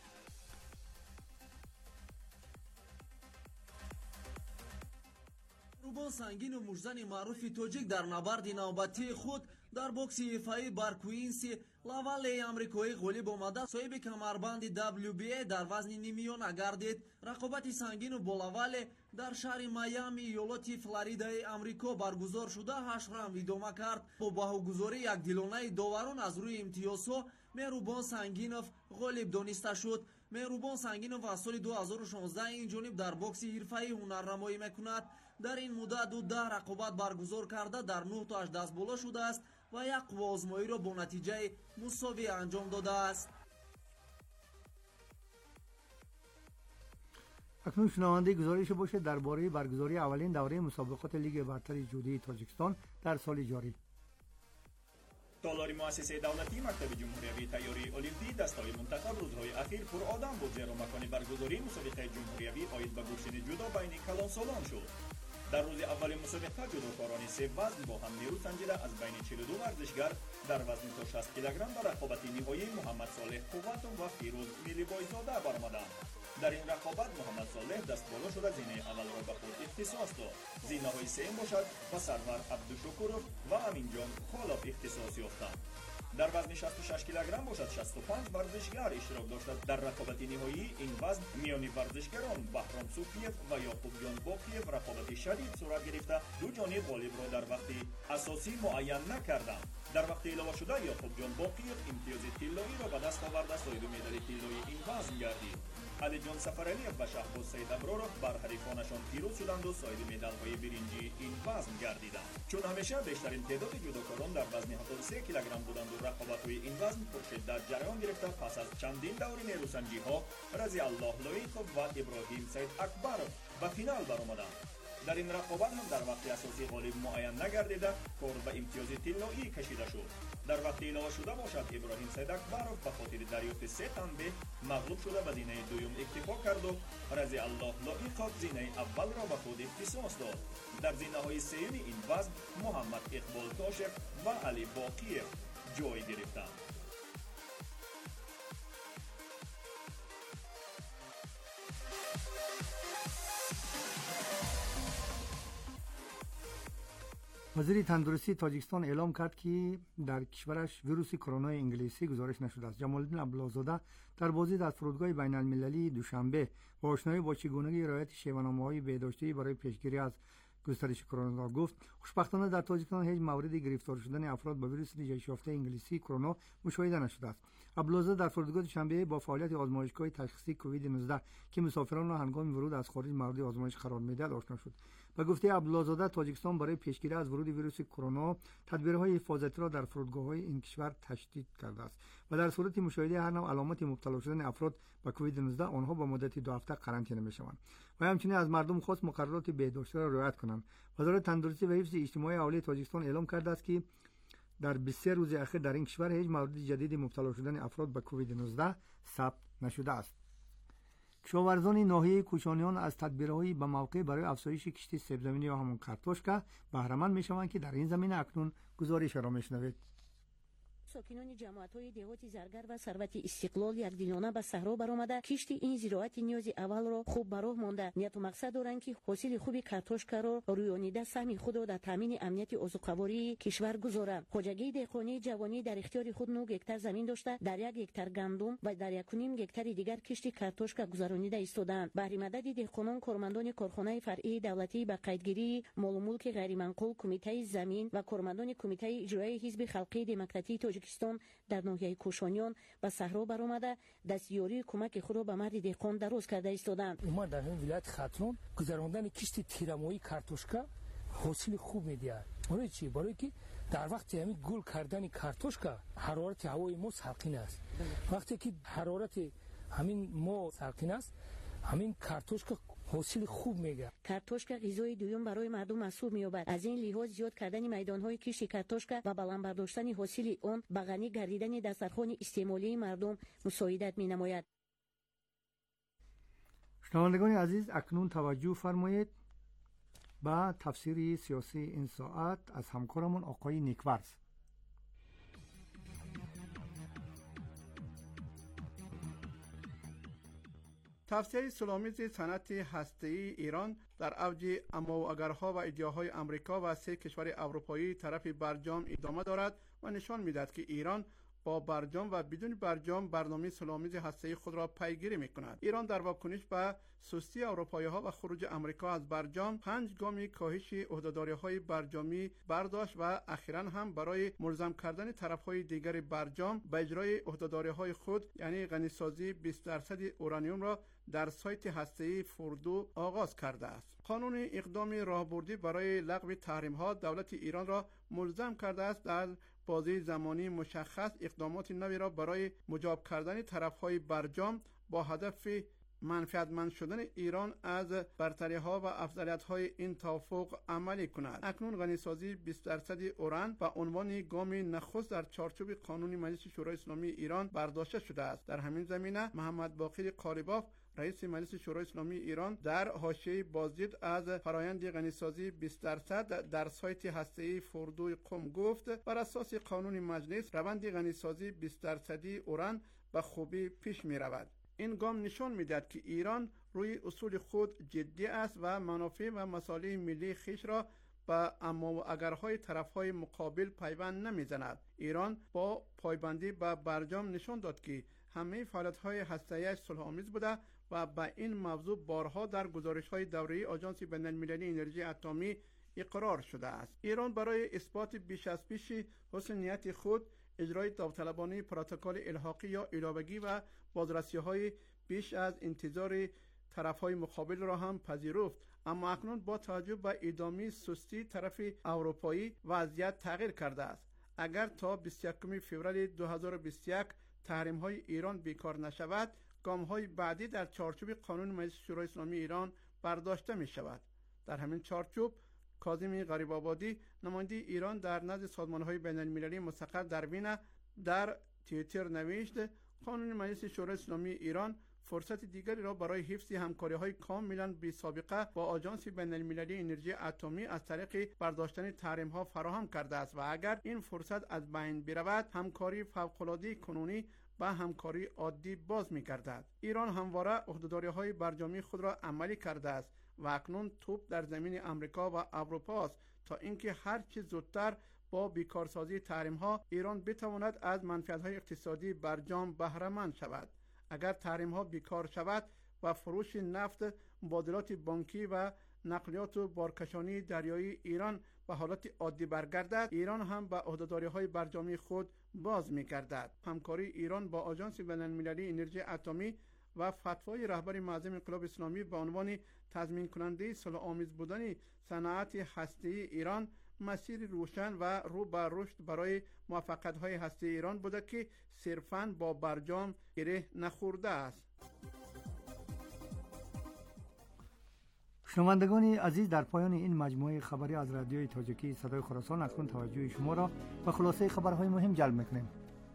روبان سنگین و مجزن معروف تاجیک در نبرد نوبتی خود در باکس حرفه‌ای بر کوینسی لاول آمریکایی غالب آمده صاحب کمربند WBA در وزن نیمیان گردید. رقابت سنگین و بالاول در شهر میامی ایالت فلوریدای آمریکا برگزار شده 8 راوند ادامه کرد. با بهاگذاری یک دلانه داوران از روی امتیازها مهربان سنگینوف غالب دانسته شد. مهربان سنگینوف از سال 2016 این جانب در باکس حرفه‌ای هنرنمایی میکند. در این مدت 10 رقابت برگزار کرده در 9 تاش دست بالا شده است و یک قوه آزمایی را با نتیجه مساوی انجام داده است. اکنون شنونده گزارش باشد درباره برگزاری اولین دوره مسابقات لیگ برتر جودوی تاجیکستان در سال جاری. تالاری مؤسسه دولتی مکتب جمهوری تیاری المپی دستای منتخب روزهای اخیر پر آدم بود، زیرا مکان برگزاری مسابقه جمهوری آید به بوکسینگ جودو بین کلانسالان شد. در روز اول مسابقه جودوکاران 3 وزن با هم نیرو سنجیده از بین 42 ورزشگر در وزن تا 60 کیلوگرم به رقابت نهایی محمد صالح قوتون و فیروز میلیبایزاده برآمدند. در این رقابت محمد صالح دست بالا شده زینه اول را به خود اختصاص داد. زینه های سوم باشد و سرور عبدالشکورov و امینجان خالاب اختصاص یافتند. در وزن 66 کیلوگرم باشد 65 ورزشگر اشتراک داشتند. در رقابت نهایی این وزن میان ورزشگران بهرام صوفیف و یعقوب جان باقیف رقابت شدید صورت گرفته دو جانب غالب را در وقت اساسی معین نکردند. در وقت علاوه شده یعقوب جان باقیف امتیاز طلایی را به دست آورده صاحب مدال طلایی این وزن گردید. علی جان سفرعلیف و شهباز سید ابرارov بر حریفانشان پیروز شدند و صاحب مدال‌های برنجی این وزن گردیدند. چون همیشه بیشترین تعداد جودوکاران در وزن 73 کیلوگرم بودند و رقابت‌های این وزن پرشدت جریان گرفته پس از چندین دور نیروسنجی‌ها رضی الله لایقov و ابراهیم سید اکبرov به فینال برآمدند. در این رقابت هم در وقت اساسی غالب معین نگردیده کار به امتیاز طلایی کشیده شد. در وقت اعلام شده باشد ابراهیم سیداکبرов به خاطر دریافت 3 تنبه مغلوب شده به زینه دوم اکتفا کرد و رضی الله لایقات زینه اول را به خود اختصاص داد. در زینه های سیوم این وزن محمد اقبال تاشق و علی باقیه جای گرفتند. وزیر تندرستی تاجیکستان اعلام کرد که در کشورش ویروس کرونا انگلیسی گزارش نشده است. جمال الدین عبدالله‌زاده در بازدید از فرودگاه بین المللی دوشنبه با آشنایی با چگونگی رعایت شیوه‌نامه‌های بهداشتی برای پیشگیری از گسترش کرونا گفت خوشبختانه در تاجیکستان هیچ مورد گرفتار شدن افراد با ویروس نژاد یافته انگلیسی کرونا مشاهده نشده است. عبدالله‌زاده در فرودگاه دوشنبه با فعالیت آزمایشگاه تشخیصی کووید 19 که مسافران را هنگام ورود از خارج مورد آزمایش قرار می‌دهد آشنا شد. به گفته عبدالله‌زاده تاجیکستان برای پیشگیری از ورود ویروس کرونا تدبیرهای حفاظتی را در فرودگاه‌های این کشور تشدید کرده است و در صورت مشاهده هر نوع علامت مبتلا شدن افراد به کووید 19 آنها با مدت 2 هفته قرنطینه می‌شوند و همچنین از مردم خواست مقررات بهداشتی را رعایت کنند. وزارت تندرستی و حفظ اجتماعی اهالی تاجیکستان اعلام کرده است که در 23 روز اخیر در این کشور هیچ مورد جدید مبتلا شدن افراد به کووید 19 ثبت نشده است. کشاورزان ناحیه کوشانیان از تدبیرهای به موقع برای افزایش کشت سیبزمینی یا همون کارتوشکا بهره‌مند می‌شوند که در این زمینه اکنون گزارش را می‌شنوید. ساکنان جماعت‌های دهات زرگر و ثروت استقلال یکدیگانه به صحرا برآمده کشت این زراعت نیاز اول را خوب به راه مانده نیت و مقصد دارند که حاصل خوبی کارتوشکا را رویانیده سهم خود را در تامین امنیت عضوکاوری کشور گذارند. خواجگی دهقانی جوانی در اختیار خود 9 هکتار زمین داشته در 1 هکتار گندم و در 1.5 هکتار دیگر کشت کارتوشکا گذرانیده ایستادند. بهره مدد دهقانان کارمندان کارخانه فرعی دولتی به قیدگیری مال و ملک غیر منقول کمیته زمین و کارمندان کمیته اجرایی حزب خلقی دموکراتیک تاجیکستان در ناحیه کوشانیان به صحرا برآمده دستیاری کمک خود را به مرد دهقان دراز کرده ایستادند. اومد در همین ولایت خاطرون گذراندن کشت تیرمایی کارتوشکا حاصل خوب میدهد. برای چی؟ برای که در وقت همین گل کردن کارتوشکا حرارت هوای ما ساکن است. وقتی که حرارت همین ما ساکن است همین کارتوشکا حاصل خوب میگه. کارتوشکا غذای دوم برای مردم محسوب مییابد. از این لحاظ زیاد کردن میدانهای کشت کارتوشکا و بلند برداشتن حاصل آن به غنی گردیدن دسترخوان استعمالی مردم مساعدت مینماید. شنوندگان عزیز اکنون توجه فرمایید به تفسیر سیاسی این ساعت از همکارمون آقای نیکورز. تفسیر سلامیز صنعت هسته‌ای ایران در اوج امواگرها و ادعاهای آمریکا و 3 کشور اروپایی طرف برجام ادامه دارد و نشان می‌دهد که ایران با برجام و بدون برجام برنامه سلامیز هسته‌ای خود را پیگیری می‌کند. ایران در واکنش به سستی اروپایی‌ها و خروج آمریکا از برجام 5 گام کاهش عهده‌داری‌های برجامی برداشت و اخیراً هم برای ملزم کردن طرف‌های دیگر برجام به اجرای عهده‌داری‌های خود یعنی غنیسازی 20% اورانیوم را در سایت هسته‌ای فوردو آغاز کرده است. قانون اقدام راهبردی برای لغو تحریم‌ها دولت ایران را ملزم کرده است در بازه زمانی مشخص اقدامات نوی را برای مجاب کردن طرف‌های برجام با هدف منفعتمند شدن ایران از برتری‌ها و افضلیت‌های این توافق عملی کند. اکنون غنیسازی 20% اوران به عنوان گام نخست در چارچوب قانون مجلس شورای اسلامی ایران برداشته شده است. در همین زمینه محمد باقر قالیباف رئیس مجلس شورای اسلامی ایران در حاشیه بازدید از فرایند غنیسازی 20% در سایت هسته‌ای فوردوی قم گفت بر اساس قانون مجلس روند غنیسازی 20% اوران به خوبی پیش می رود. این گام نشان می‌دهد که ایران روی اصول خود جدی است و منافع و مصالح ملی خویش را به اما و اگرهای طرف‌های مقابل پیوند نمی‌زند. ایران با پایبندی به برجام نشان داد که همه فعالیت‌های هسته‌ایش صلح‌آمیز بوده و به این موضوع بارها در گزارش‌های دوره‌ای آژانس بین‌المللی انرژی اتمی اقرار شده است. ایران برای اثبات بیش از پیش حسن نیت خود اجرای داوطلبانه پروتکل الحاقی یا علاوگی و بازرسی‌های بیش از انتظار طرف‌های مقابل را هم پذیرفت، اما اکنون با توجه به ادامه سستی طرف اروپایی وضعیت تغییر کرده است. اگر تا 21 فوریه 2021 تحریم‌های ایران بیکار نشود، گام‌های بعدی در چارچوب قانون مجلس شورای اسلامی ایران برداشته می‌شود. در همین چارچوب کاظم غریب‌آبادی نماینده ایران در نزد سازمان‌های بین‌المللی مستقر در وین در توییتر نوشت قانون مجلس شورای اسلامی ایران فرصت دیگری را برای حفظ همکاری‌های کاملاً بی‌سابقه با آژانس بین‌المللی انرژی اتمی از طریق برداشتن تحریم‌ها فراهم کرده است و اگر این فرصت از بین برود همکاری فوق‌العاده کنونی به همکاری عادی باز می‌گردد. ایران همواره عهده‌داری‌های برجامی خود را عملی کرده است و اکنون توپ در زمین آمریکا و اروپا است تا اینکه هر چه زودتر با بیکارسازی تحریم‌ها ایران بتواند از منفعت‌های اقتصادی برجام بهره مند شود. اگر تحریم‌ها بیکار شود و فروش نفت، مبادلات بانکی و نقلیات و بارکشانی دریایی ایران به حالت عادی برگردد، ایران هم به عهده‌داری‌های برجامی خود باز می‌گردد. همکاری ایران با آژانس بین‌المللی انرژی اتمی و فتوای رهبر معظم انقلاب اسلامی به عنوان تضمین کننده صلح‌آمیز بودن صنعت هسته‌ای ایران مسیر روشن و رو به رشد برای موفقیت‌های هسته‌ای ایران بوده که صرفاً با برجام گره نخورده است. شنوندگان عزیز، در پایان این مجموعه خبری از رادیوی تاجیکی صدای خراسان اکنون توجه شما را به خلاصه خبرهای مهم جلب می‌کنیم.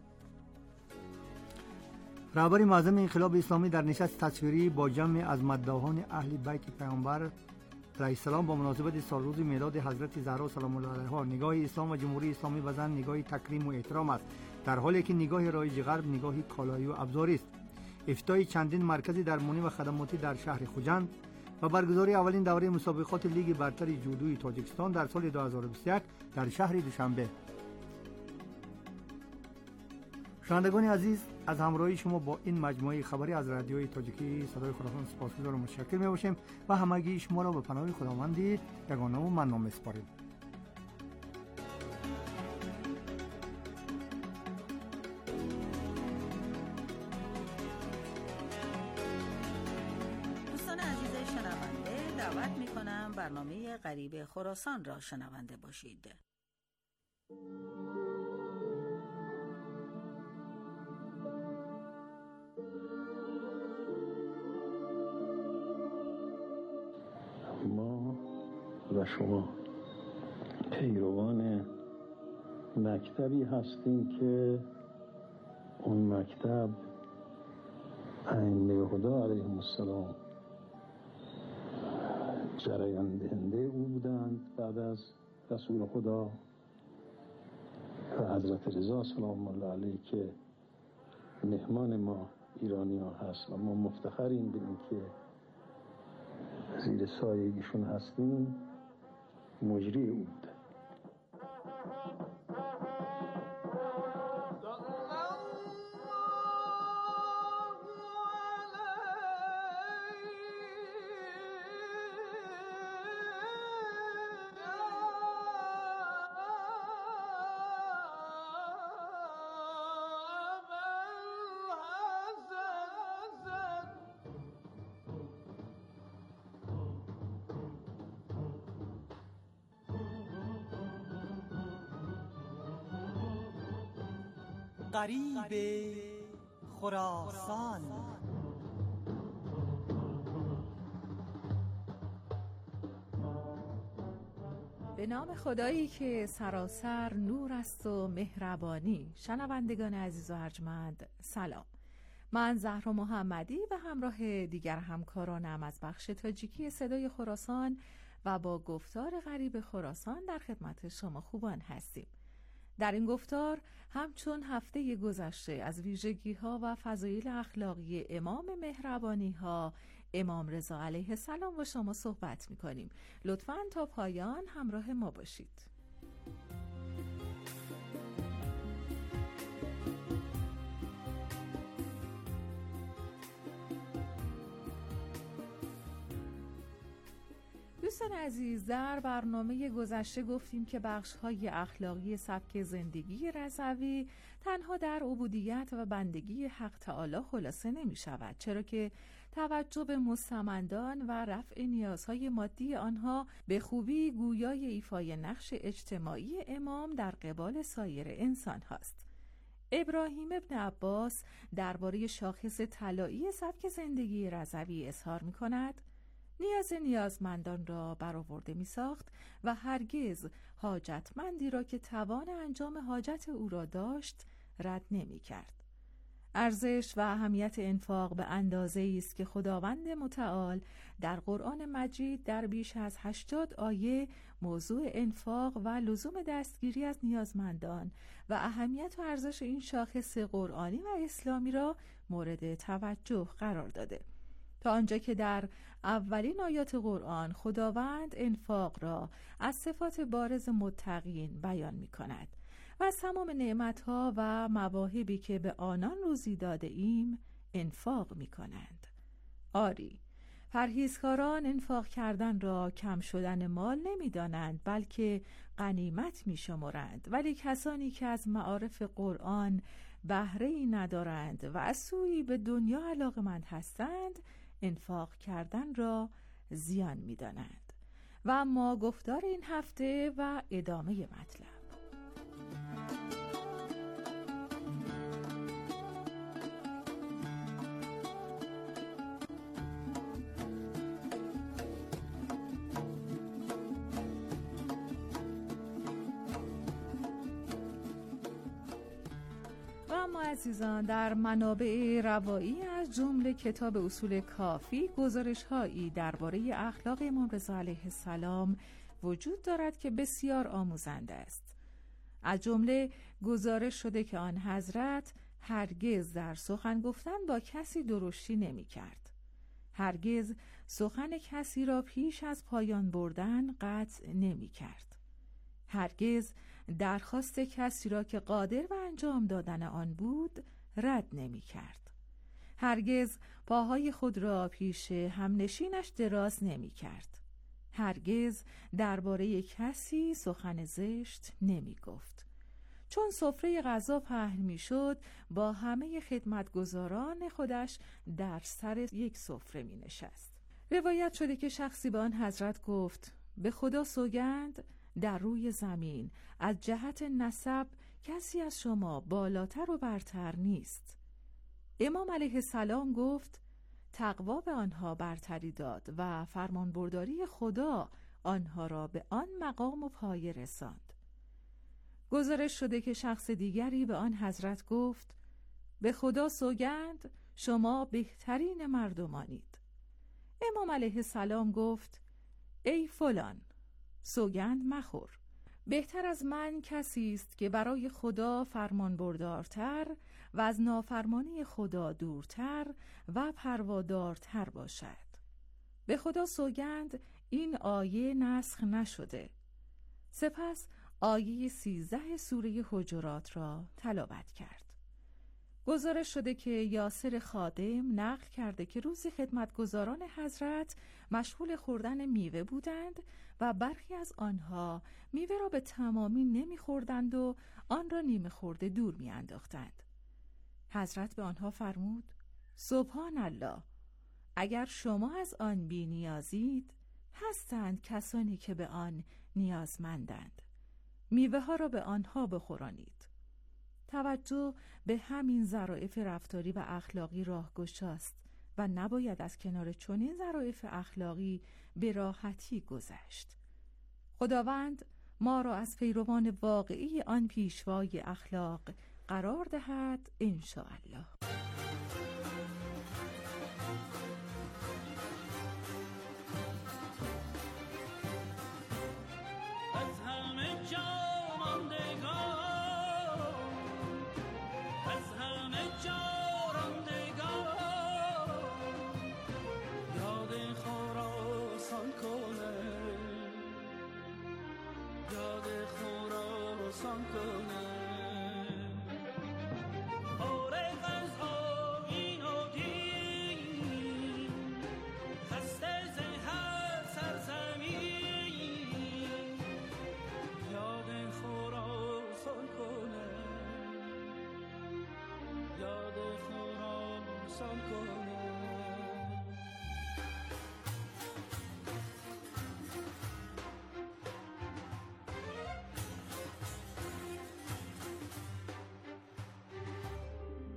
رهبر معظم انقلاب اسلامی در نشست تصویری با جمع از مداحان اهل بیت پیامبر علیه السلام با مناسبت سالروز میلاد حضرت زهرا سلام الله علیها نگاه اسلام و جمهوری اسلامی به زن نگاه تکریم و احترام است، در حالی که نگاه رایج غرب نگاه کالایی و ابزاری است. افتتاح چندین مرکز درمانی و خدماتی در شهر خوجند و برگزاری اولین دوره مسابقات لیگ برتر جودوی تاجیکستان در سال 2021 در شهر دوشنبه. شنوندگان عزیز، از همراهی شما با این مجموعه خبری از رادیوی تاجیکی صدای خراسان سپاسگزار و متشکر می‌باشیم و همگی شما را به پناه خداوند یگانه و منان می‌سپاریم. دوستان عزیز شنونده، دعوت می‌کنم برنامه غریب خراسان را شنونده باشید. ما و شما پیروان مکتبی هستیم که اون مکتب ائمه هدا علیهم السلام جریان دهنده او بودند بعد از رسول خدا و حضرت رضا سلام الله علیه که مهمان ما ایرانی ها هست و ما مفتخریم به این که زیر سایه ایشون هستیم. مجری او بوده. غریب خراسان. به نام خدایی که سراسر نور است و مهربانی. شنوندگان عزیز و ارجمند سلام. من زهرا محمدی و همراه دیگر همکارانم از بخش تاجیکی صدای خراسان و با گفتار غریب خراسان در خدمت شما خوبان هستیم. در این گفتار همچون هفته گذشته از ویژگی‌ها و فضایل اخلاقی امام مهربانی‌ها امام رضا علیه السلام با شما صحبت می‌کنیم. لطفاً تا پایان همراه ما باشید. دوستان عزیز، در برنامه گذشته گفتیم که بخش‌های اخلاقی سبک زندگی رضوی تنها در عبودیت و بندگی حق تعالی خلاصه نمی شود، چرا که توجه به مستمندان و رفع نیازهای مادی آنها به خوبی گویای ایفای نقش اجتماعی امام در قبال سایر انسان هاست. ابراهیم ابن عباس درباره شاخص طلایی سبک زندگی رضوی اظهار می کند: نیازمندان را برآورده می‌ساخت و هرگز حاجتمندی را که توان انجام حاجت او را داشت رد نمی‌کرد. ارزش و اهمیت انفاق به اندازه‌ای است که خداوند متعال در قرآن مجید در بیش از 80 آیه موضوع انفاق و لزوم دستگیری از نیازمندان و اهمیت و ارزش این شاخص قرآنی و اسلامی را مورد توجه قرار داده. تا آنجا که در اولین آیات قرآن خداوند انفاق را از صفات بارز متقین بیان می‌کند و از تمام نعمت‌ها و مواهبی که به آنان روزی داده ایم انفاق می‌کنند. آری، پرهیزکاران انفاق کردن را کم شدن مال نمی‌دانند بلکه غنیمت می‌شمارند، ولی کسانی که از معارف قرآن بهره‌ای ندارند و از سوی به دنیا علاقه‌مند هستند انفاق کردن را زیان می‌دانند. و اما گفتار این هفته و ادامه مطلب. اما عزیزان، در منابع روایی از جمله کتاب اصول کافی گزارش‌هایی درباره اخلاق امام رضا علیه السلام وجود دارد که بسیار آموزنده است. از جمله گزارش شده که آن حضرت هرگز در سخن گفتن با کسی درشتی نمی‌کرد. هرگز سخن کسی را پیش از پایان بردن قطع نمی‌کرد. هرگز درخواست کسی را که قادر به انجام دادن آن بود رد نمی کرد. هرگز پاهای خود را پیش همنشینش دراز نمی کرد. هرگز درباره کسی سخن زشت نمی گفت. چون سفره غذا پهن می شد با همه خدمتگزاران خودش در سر یک سفره می نشست. روایت شده که شخصی به آن حضرت گفت: به خدا سوگند در روی زمین از جهت نسب کسی از شما بالاتر و برتر نیست. امام علیه السلام گفت: تقوا به آنها برتری داد و فرمانبرداری خدا آنها را به آن مقام و پایه رساند. گزارش شده که شخص دیگری به آن حضرت گفت: به خدا سوگند شما بهترین مردمانید. امام علیه السلام گفت: ای فلان، سوگند مخور. بهتر از من کسی است که برای خدا فرمانبردارتر و از نافرمانی خدا دورتر و پروادارتر باشد. به خدا سوگند این آیه نسخ نشده. سپس آیه 13 سوره حجرات را تلاوت کرد. گزارش شده که یاسر خادم نقل کرده که روزی خدمتگزاران حضرت مشغول خوردن میوه بودند و برخی از آنها میوه را به تمامی نمیخوردند و آن را نیمه خورده دور میانداختند. حضرت به آنها فرمود: سبحان الله، اگر شما از آن بی نیازید، هستند کسانی که به آن نیازمندند. میوه ها را به آنها بخورانید. توجه به همین ظرافت رفتاری و اخلاقی راهگشاست و نباید از کنار چنین ظرافت اخلاقی به راحتی گذشت. خداوند ما را از پیروان واقعی آن پیشوای اخلاق قرار دهد انشاءالله.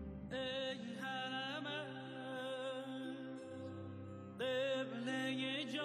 قبله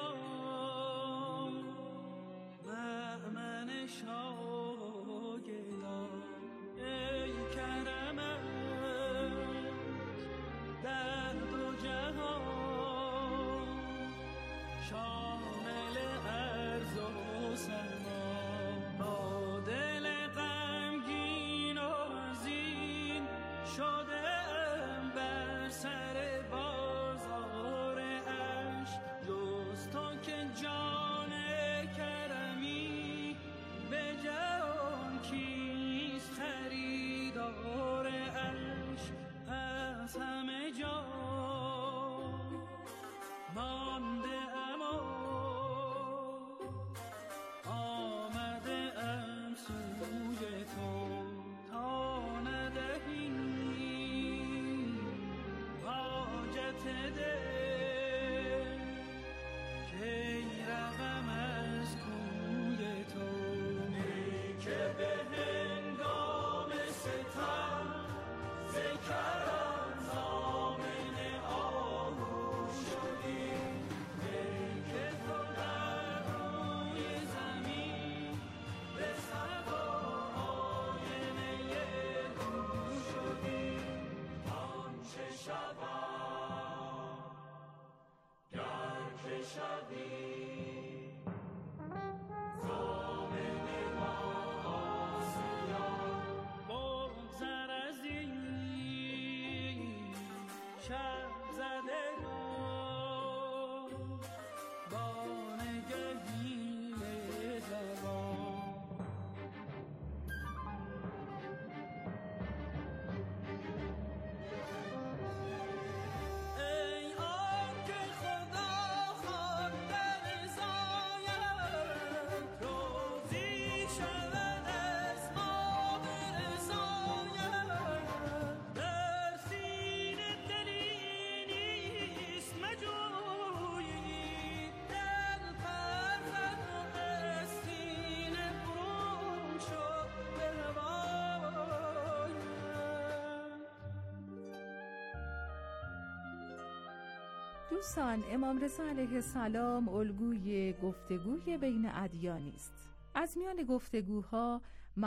دوستان، امام رضا علیه السلام الگوی گفتگوی بین ادیان است. از میان گفتگوها،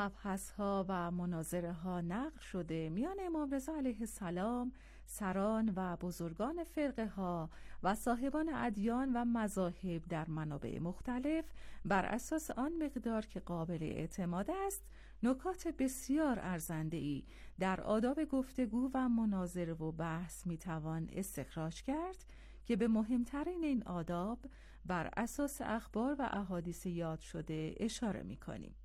مبحثها و مناظره ها نقل شده میان امام رضا علیه السلام، سران و بزرگان فرقه ها و صاحبان ادیان و مذاهب در منابع مختلف بر اساس آن مقدار که قابل اعتماد است نکات بسیار ارزنده‌ای در آداب گفتگو و مناظره و بحث میتوان استخراج کرد که به مهمترین این آداب بر اساس اخبار و احادیث یاد شده اشاره می‌کنیم.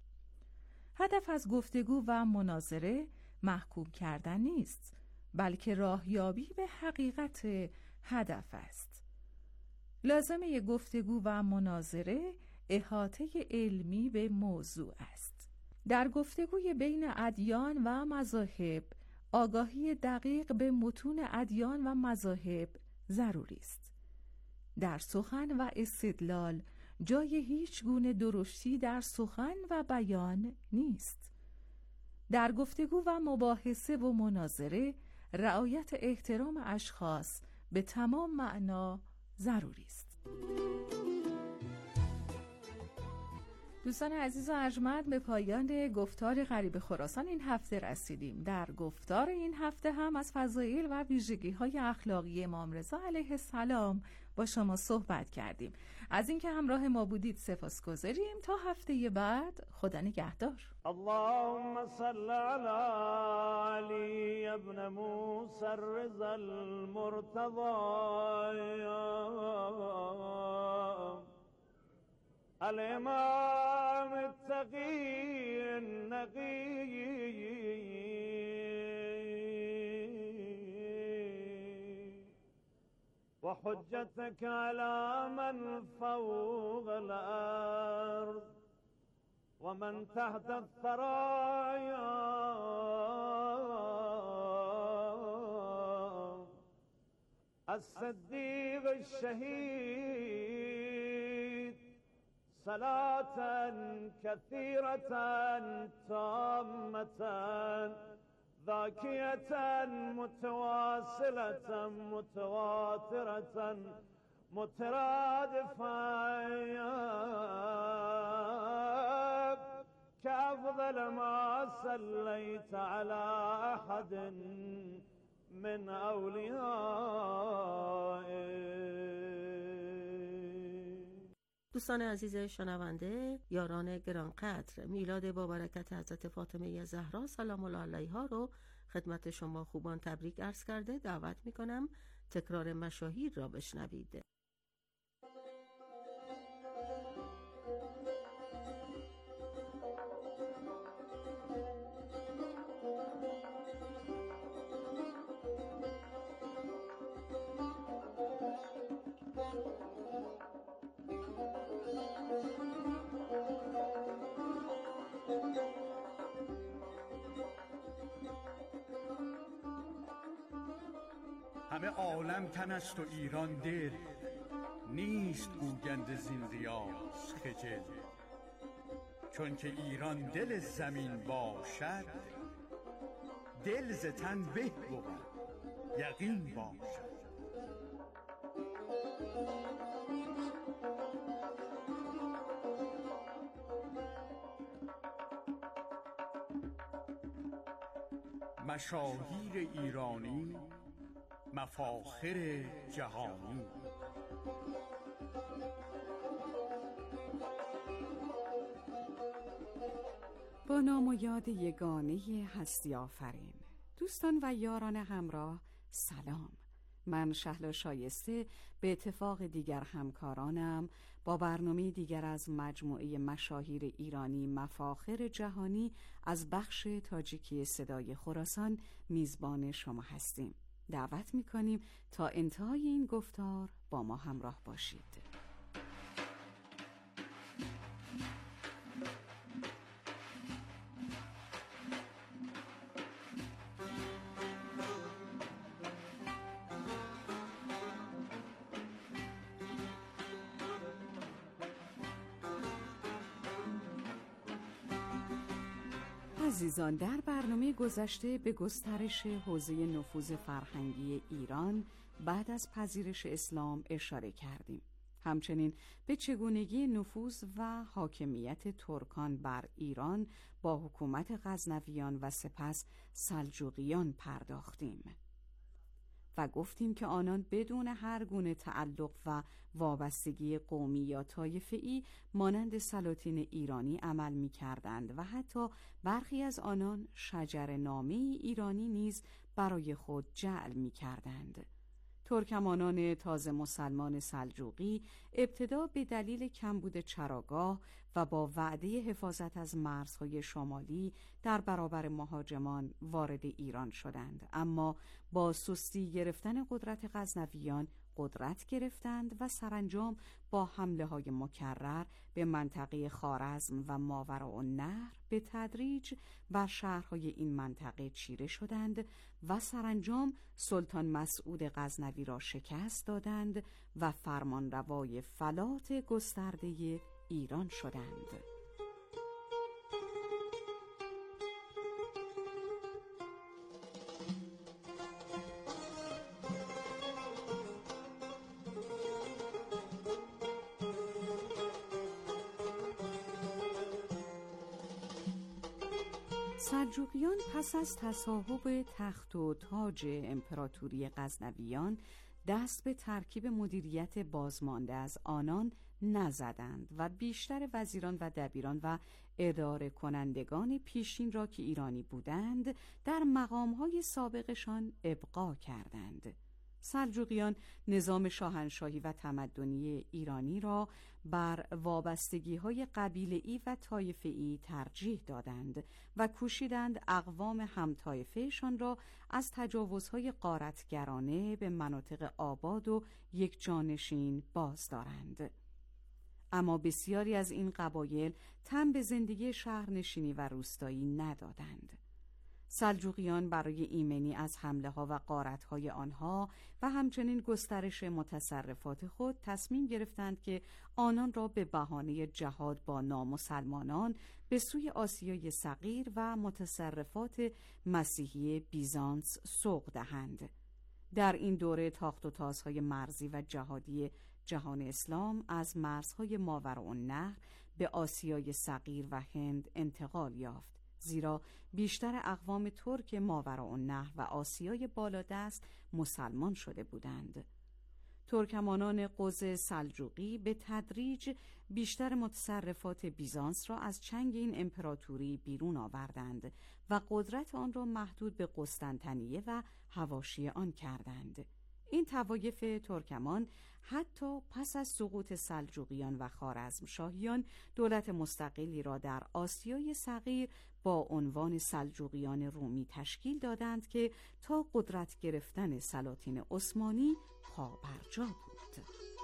هدف از گفتگو و مناظره محکوم کردن نیست، بلکه راهیابی به حقیقت هدف است. لازمه گفتگو و مناظره احاطه علمی به موضوع است. در گفتگوی بین ادیان و مذاهب آگاهی دقیق به متون ادیان و مذاهب ضروری است. در سخن و استدلال جای هیچ گونه درشتی در سخن و بیان نیست. در گفتگو و مباحثه و مناظره رعایت احترام اشخاص به تمام معنا ضروری است. دوستان عزیز و ارجمند، به پایان گفتار غریب خراسان این هفته رسیدیم. در گفتار این هفته هم از فضایل و ویژگی‌های اخلاقی امام رضا علیه السلام با شما صحبت کردیم. از اینکه همراه ما بودید سپاسگزاریم. تا هفته بعد، خدا نگهدار. اللهم صل علی علی ابن موسی الرضا المرتضی الامام التقی النقی وحجتك على من فوق الأرض ومن تحت الثرايا الصديق الشهيد صلاة كثيرة تامة ذاكية متواصلة متواترة مترادفة صليت على أحد من أوليائك. دوستان عزیز شنونده، یاران گرانقدر، میلاد با برکت حضرت فاطمه زهرا سلام الله علیها رو خدمت شما خوبان تبریک عرض کرده دعوت میکنم تکرار مشاهیر را بشنوید. همه عالم تن است و ایران دل، نیست گوگند زین ریاض خجل. چون که ایران دل زمین باشد، دل ز تن به بود یقین باشد. مشاهیر ایرانی، مفاخر جهانی. با نام و یاد یگانه هستی آفرین، دوستان و یاران همراه سلام. من شهلا شایسته به اتفاق دیگر همکارانم با برنامه دیگر از مجموعه مشاهیر ایرانی مفاخر جهانی از بخش تاجیکی صدای خراسان میزبان شما هستیم. دعوت میکنیم تا انتهای این گفتار با ما همراه باشید. عزیزان، در برنامه گذشته به گسترش حوزه نفوذ فرهنگی ایران بعد از پذیرش اسلام اشاره کردیم. همچنین به چگونگی نفوذ و حاکمیت ترکان بر ایران با حکومت غزنویان و سپس سلجوقیان پرداختیم و گفتیم که آنان بدون هر گونه تعلق و وابستگی قومی یا طایفه‌ای مانند سلاطین ایرانی عمل می‌کردند و حتی برخی از آنان شجرنامه ایرانی نیز برای خود جعل می‌کردند. ترکمانان تازه مسلمان سلجوقی ابتدا به دلیل کمبود چراگاه و با وعده حفاظت از مرزهای شمالی در برابر مهاجمان وارد ایران شدند، اما با سستی گرفتن قدرت غزنویان قدرت گرفتند و سرانجام با حمله های مکرر به منطقه خوارزم و ماوراءالنهر به تدریج بر شهرهای این منطقه چیره شدند و سرانجام سلطان مسعود غزنوی را شکست دادند و فرمانروای فلات گسترده ایران شدند. سلجوقیان پس از تصاحب تخت و تاج امپراتوری غزنویان دست به ترکیب مدیریت بازمانده از آنان نزدند و بیشتر وزیران و دبیران و اداره کنندگان پیشین را که ایرانی بودند در مقامهای سابقشان ابقا کردند. سلجوقیان نظام شاهنشاهی و تمدنی ایرانی را بر وابستگی‌های قبیله‌ای و طایفه‌ای ترجیح دادند و کوشیدند اقوام همطایفه‌شان را از تجاوزهای غارتگرانه به مناطق آباد و یکجانشین باز دارند. اما بسیاری از این قبایل تن به زندگی شهرنشینی و روستایی ندادند. سلجوقیان برای ایمنی از حمله ها و غارت های آنها و همچنین گسترش متصرفات خود تصمیم گرفتند که آنان را به بهانه جهاد با نامسلمانان به سوی آسیای صغیر و متصرفات مسیحی بیزانس سوق دهند. در این دوره تاخت و تازهای مرزی و جهادی جهان اسلام از مرزهای ماوراءالنهر به آسیای صغیر و هند انتقال یافت زیرا بیشتر اقوام ترک ماوراءالنهر و آسیای بالادست مسلمان شده بودند. ترکمانان قوز سلجوقی به تدریج بیشتر متصرفات بیزانس را از چنگ این امپراتوری بیرون آوردند و قدرت آن را محدود به قسطنطنیه و حواشی آن کردند. این طوایف ترکمان حتی پس از سقوط سلجوقیان و خوارزمشاهیان دولت مستقلی را در آسیای صغیر با عنوان سلجوقیان رومی تشکیل دادند که تا قدرت گرفتن سلاطین عثمانی پا برجا بود.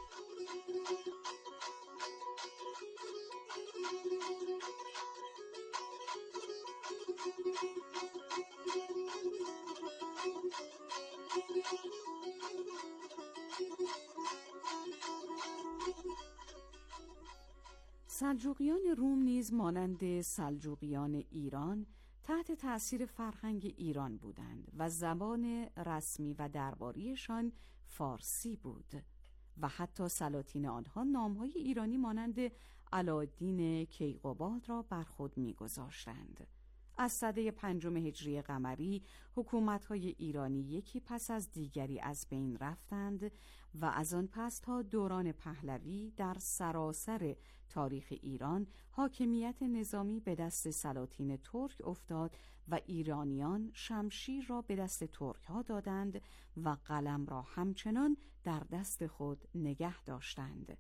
سلجوقیان روم نیز مانند سلجوقیان ایران تحت تأثیر فرهنگ ایران بودند و زبان رسمی و درباریشان فارسی بود و حتی سلاطین آنها نامهای ایرانی مانند علاءالدین کیقوباد را بر خود می‌گذاشتند. از سده 5 هجری قمری حکومت‌های ایرانی یکی پس از دیگری از بین رفتند و از آن پس تا دوران پهلوی در سراسر تاریخ ایران حاکمیت نظامی به دست سلاطین ترک افتاد و ایرانیان شمشیر را به دست ترک‌ها دادند و قلم را همچنان در دست خود نگه داشتند.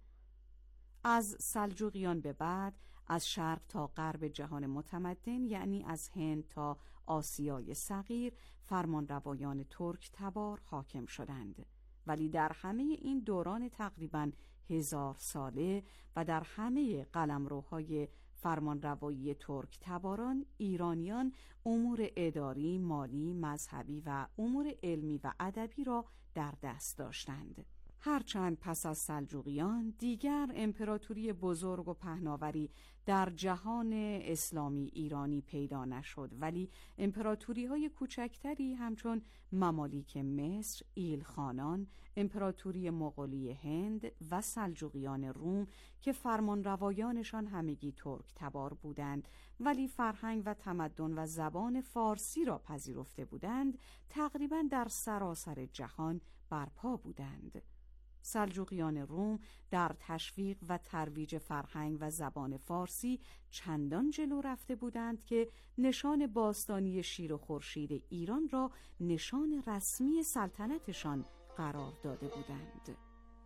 از سلجوقیان به بعد از شرق تا غرب جهان متمدن، یعنی از هند تا آسیای صغیر، فرمانروایان ترک تبار حاکم شدند. ولی در همه این دوران تقریباً 1000 ساله و در همه قلمروهای فرمانروایی ترک تباران، ایرانیان امور اداری، مالی، مذهبی و امور علمی و ادبی را در دست داشتند. هرچند پس از سلجوقیان دیگر امپراتوری بزرگ و پهناوری در جهان اسلامی ایرانی پیدا نشد، ولی امپراتوری‌های کوچکتری همچون ممالیک مصر، ایلخانان، امپراتوری مغولی هند و سلجوقیان روم که فرمانروایانشان همگی ترک تبار بودند ولی فرهنگ و تمدن و زبان فارسی را پذیرفته بودند، تقریباً در سراسر جهان برپا بودند. سلجوقیان روم در تشویق و ترویج فرهنگ و زبان فارسی چندان جلو رفته بودند که نشان باستانی شیر و خورشید ایران را نشان رسمی سلطنتشان قرار داده بودند.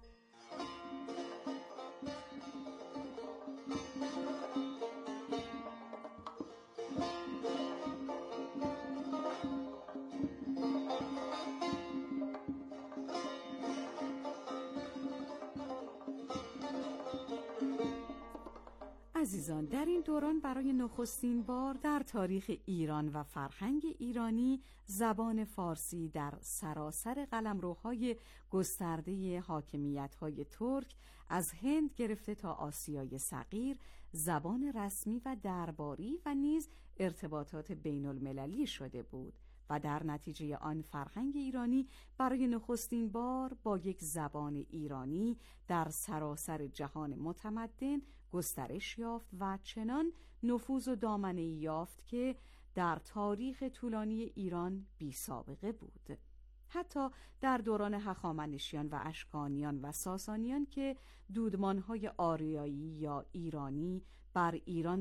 عزیزان، در این دوران برای نخستین بار در تاریخ ایران و فرهنگ ایرانی زبان فارسی در سراسر قلمروهای گسترده حاکمیت‌های ترک از هند گرفته تا آسیای صغیر زبان رسمی و درباری و نیز ارتباطات بین المللی شده بود و در نتیجه آن فرهنگ ایرانی برای نخستین بار با یک زبان ایرانی در سراسر جهان متمدن گسترش یافت و چنان نفوذ و دامنه‌ای یافت که در تاریخ طولانی ایران بی سابقه بود. حتی در دوران هخامنشیان و اشکانیان و ساسانیان که دودمانهای آریایی یا ایرانی بر ایران